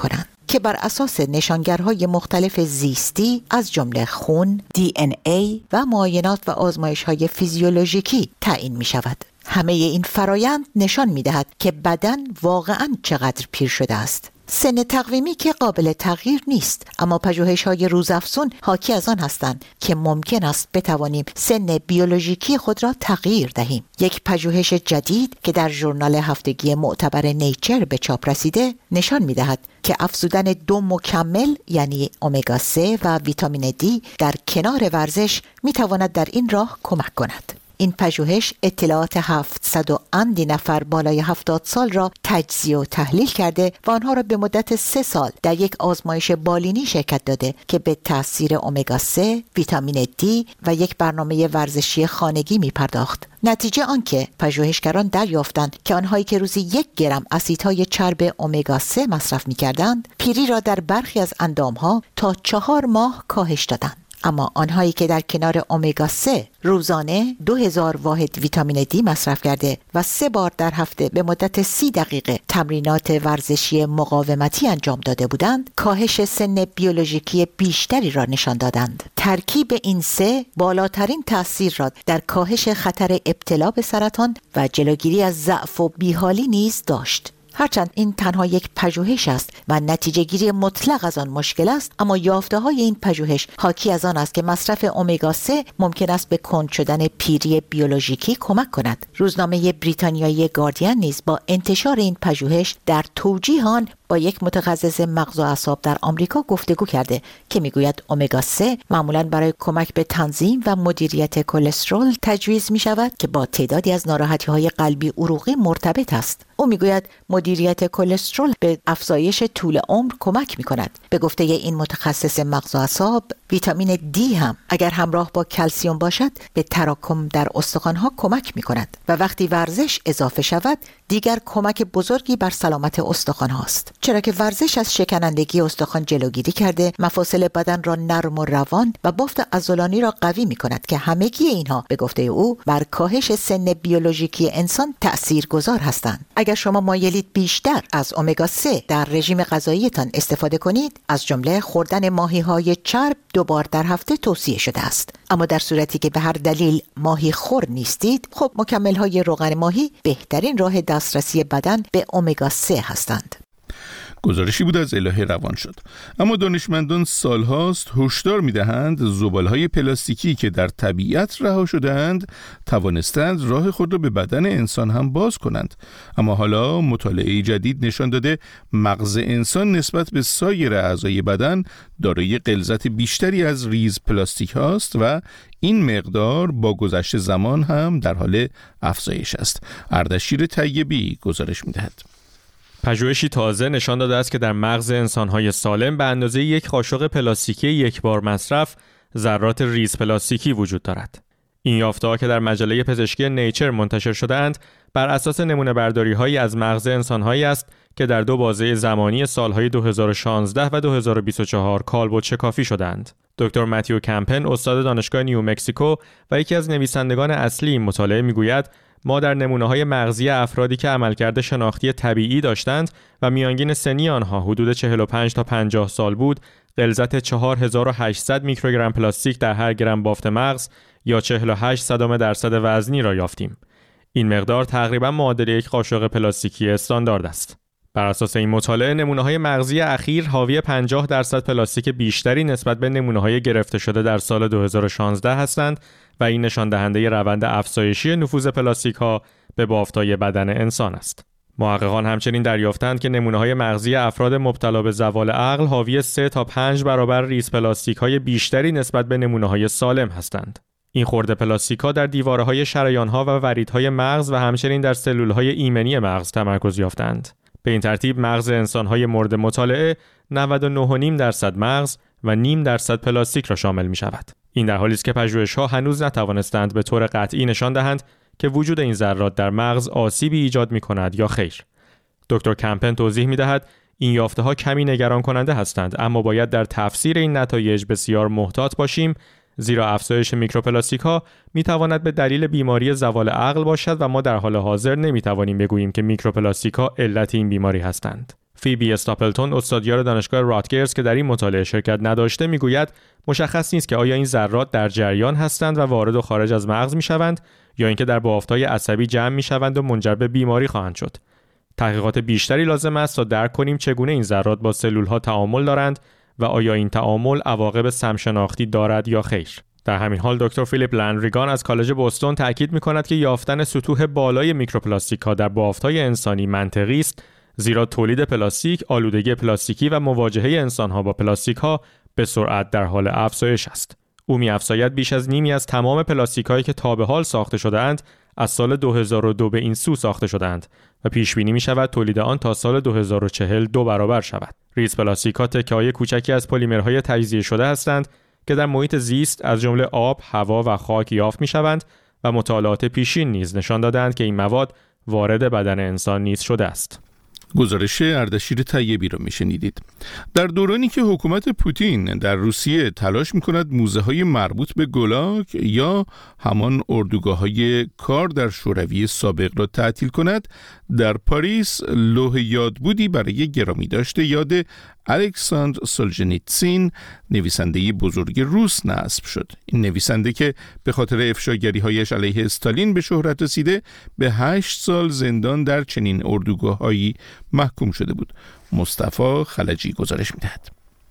که بر اساس نشانگرهای مختلف زیستی از جمله خون، دی ان ای و معاینات و آزمایش‌های فیزیولوژیکی تعیین می‌شود. همه این فرایند نشان می‌دهد که بدن واقعاً چقدر پیر شده است. سن تقویمی که قابل تغییر نیست، اما پژوهش‌های روزافزون حاکی از آن هستند که ممکن است بتوانیم سن بیولوژیکی خود را تغییر دهیم. یک پژوهش جدید که در ژورنال هفتگی معتبر نیچر به چاپ رسیده نشان می‌دهد که افزودن دو مکمل یعنی امگا سه و ویتامین دی در کنار ورزش می‌تواند در این راه کمک کند. این پژوهش اطلاعات هفتصد و اندی نفر بالای هفتاد سال را تجزیه و تحلیل کرده و آنها را به مدت سه سال در یک آزمایش بالینی شرکت داده که به تاثیر امگا سه، ویتامین دی و یک برنامه ورزشی خانگی می پرداخت. نتیجه آنکه پژوهشگران دریافتند که آنهایی که روزی یک گرم اسیدهای چرب امگا سه مصرف می کردند، پیری را در برخی از اندامها تا چهار ماه کاهش دادند. اما آنهایی که در کنار امگا سه روزانه دو هزار واحد ویتامین دی مصرف کرده و سه بار در هفته به مدت سی دقیقه تمرینات ورزشی مقاومتی انجام داده بودند، کاهش سن بیولوژیکی بیشتری را نشان دادند. ترکیب این سه بالاترین تأثیر را در کاهش خطر ابتلا به سرطان و جلوگیری از ضعف و بیحالی نیز داشت. هرچند این تنها یک پژوهش است و نتیجه گیری مطلق از آن مشکل است، اما یافته های این پژوهش حاکی از آن است که مصرف امگا سه ممکن است به کند شدن پیری بیولوژیکی کمک کند. روزنامه بریتانیایی گاردین نیز با انتشار این پژوهش در توجیه آن با یک متخصص مغز و اعصاب در آمریکا گفتگو کرده که میگوید امگا سه معمولاً برای کمک به تنظیم و مدیریت کلسترول تجویز می شود که با تعدادی از ناراحتی‌های قلبی عروقی مرتبط است. او میگوید مدیریت کلسترول به افزایش طول عمر کمک می کند. به گفته این متخصص مغز و اعصاب، ویتامین دی هم اگر همراه با کلسیم باشد به تراکم در استخوان‌ها کمک می کند و وقتی ورزش اضافه شود دیگر کمک بزرگی بر سلامت استخوان هاست، چرا که ورزش از شکنندگی استخوان جلوگیری کرده، مفاصل بدن را نرم و روان و بافت عضلانی را قوی می کند که همگی اینها به گفته او بر کاهش سن بیولوژیکی انسان تأثیرگذار هستند. اگر شما مایلید بیشتر از امگا سه در رژیم غذاییتان استفاده کنید، از جمله خوردن ماهی‌های چرب دو بار در هفته توصیه شده است. اما در صورتی که به هر دلیل ماهی خور نیستید، خب مکمل‌های روغن ماهی بهترین راه دسترسی بدن به امگا سه هستند. گزارشی بود از الهه روان شد. اما دانشمندان سالهاست هشدار می‌دهند زباله‌های پلاستیکی که در طبیعت رها شده‌اند توانستند راه خود را به بدن انسان هم باز کنند. اما حالا مطالعه جدید نشان داده مغز انسان نسبت به سایر اعضای بدن دارای غلظت بیشتری از ریز پلاستیک هاست و این مقدار با گذشت زمان هم در حال افزایش است. اردشیر طیبی گزارش می‌دهد. پژوهشی تازه نشان داده است که در مغز انسان‌های سالم به اندازه یک قاشق پلاستیکی یک بار مصرف ذرات ریز پلاستیکی وجود دارد. این یافته‌ها که در مجله پزشکی نیچر منتشر شده‌اند بر اساس نمونه برداری‌هایی از مغز انسان‌هایی است که در دو بازه زمانی سال‌های دو هزار و شانزده و دو هزار و بیست و چهار کالبد شکافی شدند. دکتر متیو کمپن استاد دانشگاه نیومکسیکو و یکی از نویسندگان اصلی این مطالعه میگوید ما در نمونه‌های مغزی افرادی که عملکرد شناختی طبیعی داشتند و میانگین سنی آنها حدود چهل و پنج تا پنجاه سال بود، غلظت چهار هزار و هشتصد میکروگرم پلاستیک در هر گرم بافت مغز یا چهل و هشت صدم درصد وزنی را یافتیم. این مقدار تقریباً معادل یک قاشق پلاستیکی استاندارد است. بر اساس این مطالعه نمونه‌های مغزی اخیر حاوی پنجاه درصد پلاستیک بیشتری نسبت به نمونه‌های گرفته شده در سال دو هزار و شانزده هستند و این نشان دهنده روند افزایشی نفوذ پلاستیک‌ها به بافت‌های بدن انسان است. محققان همچنین دریافتند که نمونه‌های مغزی افراد مبتلا به زوال عقل حاوی سه تا پنج برابر ریز پلاستیک‌های بیشتری نسبت به نمونه‌های سالم هستند. این خرده پلاستیک‌ها در دیواره‌های شریان‌ها و وریدهای مغز و همچنین در سلول‌های ایمنی مغز تمرکز یافتند. به این ترتیب مغز انسان‌های مورد مطالعه نود و نه و نیم درصد مغز و نیم درصد پلاستیک را شامل می‌شود. این در حالی است که پژوهش‌ها هنوز نتوانستند به طور قطعی نشان دهند که وجود این ذرات در مغز آسیبی ایجاد می‌کند یا خیر. دکتر کمپن توضیح می‌دهد این یافته‌ها کمی نگران کننده هستند، اما باید در تفسیر این نتایج بسیار محتاط باشیم، زیرا افزایش میکروپلاستیک‌ها می‌تواند به دلیل بیماری زوال عقل باشد و ما در حال حاضر نمی‌توانیم بگوییم که میکروپلاستیک‌ها علت این بیماری هستند. فیبی استاپلتون، استادیار دانشگاه راتگرز که در این مطالعه شرکت نداشته، میگوید مشخص نیست که آیا این ذرات در جریان هستند و وارد و خارج از مغز میشوند یا اینکه در بافت‌های عصبی جمع میشوند و منجر به بیماری خواهند شد. تحقیقات بیشتری لازم است تا درک کنیم چگونه این ذرات با سلول‌ها تعامل دارند و آیا این تعامل عواقب سمشناختی دارد یا خیر. در همین حال دکتر فیلیپ لندریگان از کالج بوستون تاکید می‌کند که یافتن سطوح بالای میکروپلاستیک‌ها در بافت‌های انسانی منطقی است، زیرا تولید پلاستیک، آلودگی پلاستیکی و مواجهه انسان‌ها با پلاستیک‌ها به سرعت در حال افزایش است. او می‌افزاید بیش از نیمی از تمام پلاستیک‌هایی که تا به حال ساخته شده‌اند از سال دو هزار و دو به این سو ساخته شده‌اند و پیش بینی می‌شود تولید آن تا سال دو هزار و چهل دو برابر شود. ریز پلاستیک‌ها تکه‌های کوچکی از پلیمرهای تجزیه شده هستند که در محیط زیست از جمله آب، هوا و خاک یافت می‌شوند و مطالعات پیشین نیز نشان دادند که این مواد وارد بدن انسان نیز شده است. گزارش اردشیر طیبی را میشنیدید. در دورانی که حکومت پوتین در روسیه تلاش میکند موزه های مربوط به گولاگ یا همان اردوگاه های کار در شوروی سابق را تعطیل کند، در پاریس لوح یادبودی برای گرامی داشته یاد الکساندر سولژنیتسین، نویسنده بزرگ روس، نصب شد. این نویسنده که به خاطر افشاگری هایش علیه استالین به شهرت رسیده، به هشت سال زندان در چنین اردوگاه‌هایی محکوم شده بود. مصطفی خلجی گزارش می‌دهد.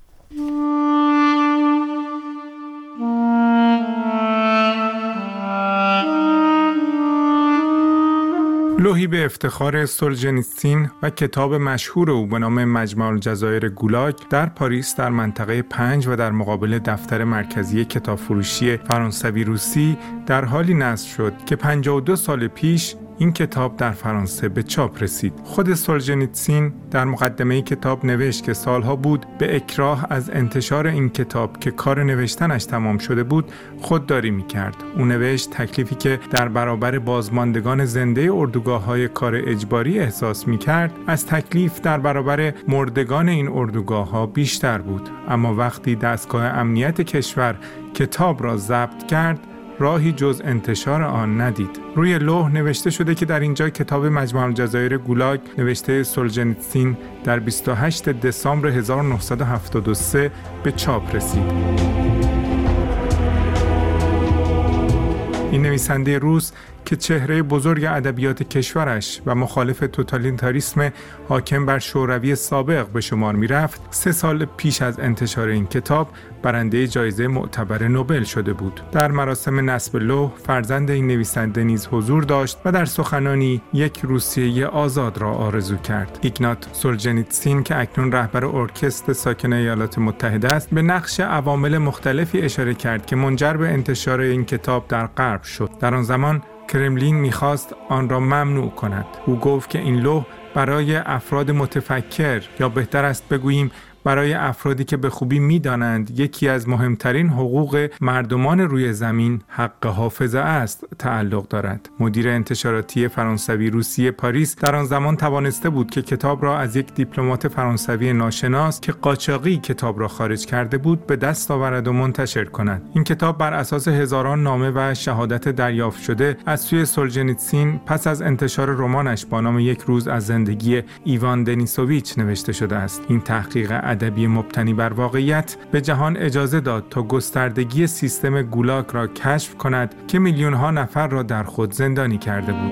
لوحی به افتخار سولژنیتسین و کتاب مشهور او به نام مجمع الجزایر گولاگ در پاریس در منطقه پنج و در مقابل دفتر مرکزی کتابفروشی فرانسوی روسی در حالی نصب شد که پنجاه و دو سال پیش این کتاب در فرانسه به چاپ رسید. خود سولژنیتسین در مقدمه کتاب نوشت که سالها بود به اکراه از انتشار این کتاب که کار نوشتنش تمام شده بود خودداری می‌کرد. او نوشت تکلیفی که در برابر بازماندگان زنده اردوگاه‌های کار اجباری احساس می‌کرد از تکلیف در برابر مردگان این اردوگاه‌ها بیشتر بود. اما وقتی دستگاه امنیت کشور کتاب را ضبط کرد، راهی جز انتشار آن ندید. روی لوح نوشته شده که در اینجا کتاب مجمع الجزایر گولاگ نوشته سولژنیتسین در بیست و هشتم دسامبر هزار و نهصد و هفتاد و سه به چاپ رسید. این نویسنده روس که چهره بزرگ ادبیات کشورش و مخالف توتالیتاریسم حاکم بر شوروی سابق به شمار می‌رفت، سه سال پیش از انتشار این کتاب برنده جایزه معتبر نوبل شده بود. در مراسم نصب لوح فرزند این نویسنده نیز حضور داشت و در سخنانی یک روسیه آزاد را آرزو کرد. ایگنات سولژنیتسین که اکنون رهبر ارکستر ساکن ایالات متحده است، به نقش عوامل مختلفی اشاره کرد که منجر به انتشار این کتاب در غرب شد. در آن زمان کرملین می‌خواست آن را ممنوع کند. او گفت که این لوح برای افراد متفکر، یا بهتر است بگوییم برای افرادی که به خوبی می‌دانند یکی از مهمترین حقوق مردمان روی زمین حق حافظه است، تعلق دارد. مدیر انتشاراتی فرانسوی روسی پاریس در آن زمان توانسته بود که کتاب را از یک دیپلمات فرانسوی ناشناس که قاچاقی کتاب را خارج کرده بود به دست آورد و منتشر کند. این کتاب بر اساس هزاران نامه و شهادت دریافت شده از سوی سولژنیتسین پس از انتشار رمانش با نام یک روز از زندگی ایوان دنیسوویچ نوشته شده است. این تحقیق ادبی مبتنی بر واقعیت به جهان اجازه داد تا گستردگی سیستم گولاگ را کشف کند که میلیون‌ها نفر را در خود زندانی کرده بود.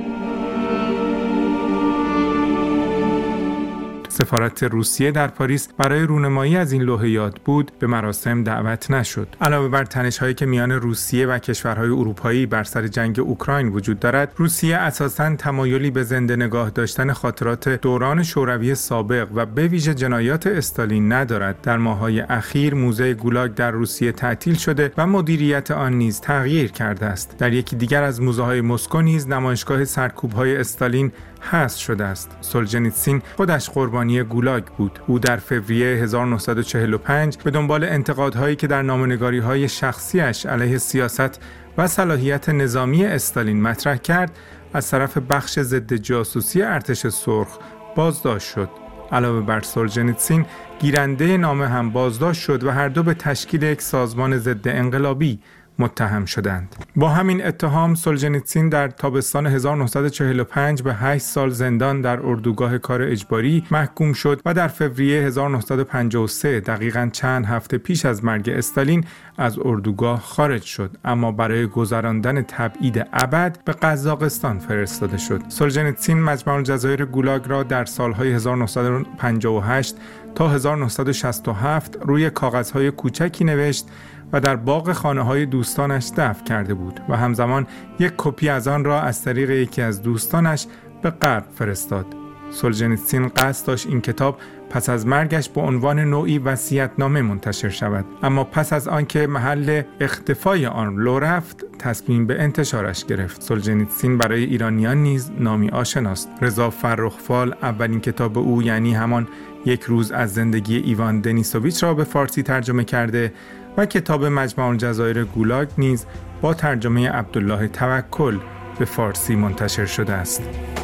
سفارت روسیه در پاریس برای رونمایی از این لوح یاد بود به مراسم دعوت نشد. علاوه بر تنش‌هایی که میان روسیه و کشورهای اروپایی بر سر جنگ اوکراین وجود دارد، روسیه اساساً تمایلی به زنده نگاه داشتن خاطرات دوران شوروی سابق و به ویژه جنایات استالین ندارد. در ماه‌های اخیر موزه گولاگ در روسیه تعطیل شده و مدیریت آن نیز تغییر کرده است. در یکی دیگر از موزه‌های مسکو نیز نمایشگاه سرکوب‌های استالین حذف شده است. سولژنیتسین خودش قربانی گولاگ بود. او در فوریه هزار و نهصد و چهل و پنج به دنبال انتقادهایی که در نامه‌نگاری‌های شخصیش علیه سیاست و صلاحیت نظامی استالین مطرح کرد، از طرف بخش ضد جاسوسی ارتش سرخ بازداشت شد. علاوه بر سولژنیتسین، گیرنده نامه هم بازداشت شد و هر دو به تشکیل یک سازمان ضد انقلابی متهم شدند. با همین اتهام سولجنیتسین در تابستان هزار و نهصد و چهل و پنج به هشت سال زندان در اردوگاه کار اجباری محکوم شد و در فوریه هزار و نهصد و پنجاه و سه دقیقاً چند هفته پیش از مرگ استالین از اردوگاه خارج شد، اما برای گذراندن تبعید ابد به قزاقستان فرستاده شد. سولجنیتسین مجمع الجزایر گولاگ را در سالهای هزار و نهصد و پنجاه و هشت تا هزار و نهصد و شصت و هفت روی کاغذهای کوچکی نوشت و در باغ خانه‌های دوستانش دفن کرده بود و همزمان یک کپی از آن را از طریق یکی از دوستانش به غرب فرستاد. سولجنیتسین قصد داشت این کتاب پس از مرگش به عنوان نوعی وصیت‌نامه منتشر شود، اما پس از آنکه محل اختفای آن لو رفت تصمیم به انتشارش گرفت. سولجنیتسین برای ایرانیان نیز نامی آشناست. رضا فرخ‌فال اولین کتاب او یعنی همان یک روز از زندگی ایوان دنیسوویچ را به فارسی ترجمه کرده و کتاب مجمع الجزایر گولاگ نیز با ترجمه عبدالله توکل به فارسی منتشر شده است.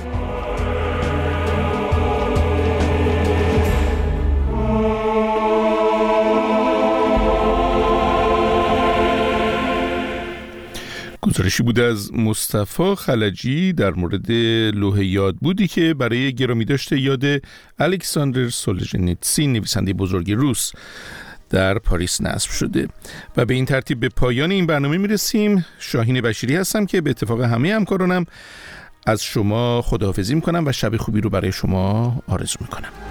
گزارشی بوده از مصطفی خلجی در مورد لوح یاد بودی که برای گرامی داشته یاد الکساندر سولجنیتسین نویسنده بزرگ روس در پاریس نصب شده. و به این ترتیب به پایان این برنامه میرسیم. شاهین بشیری هستم که به اتفاق همه همکارانم از شما خداحافظی میکنم و شب خوبی رو برای شما آرزو میکنم.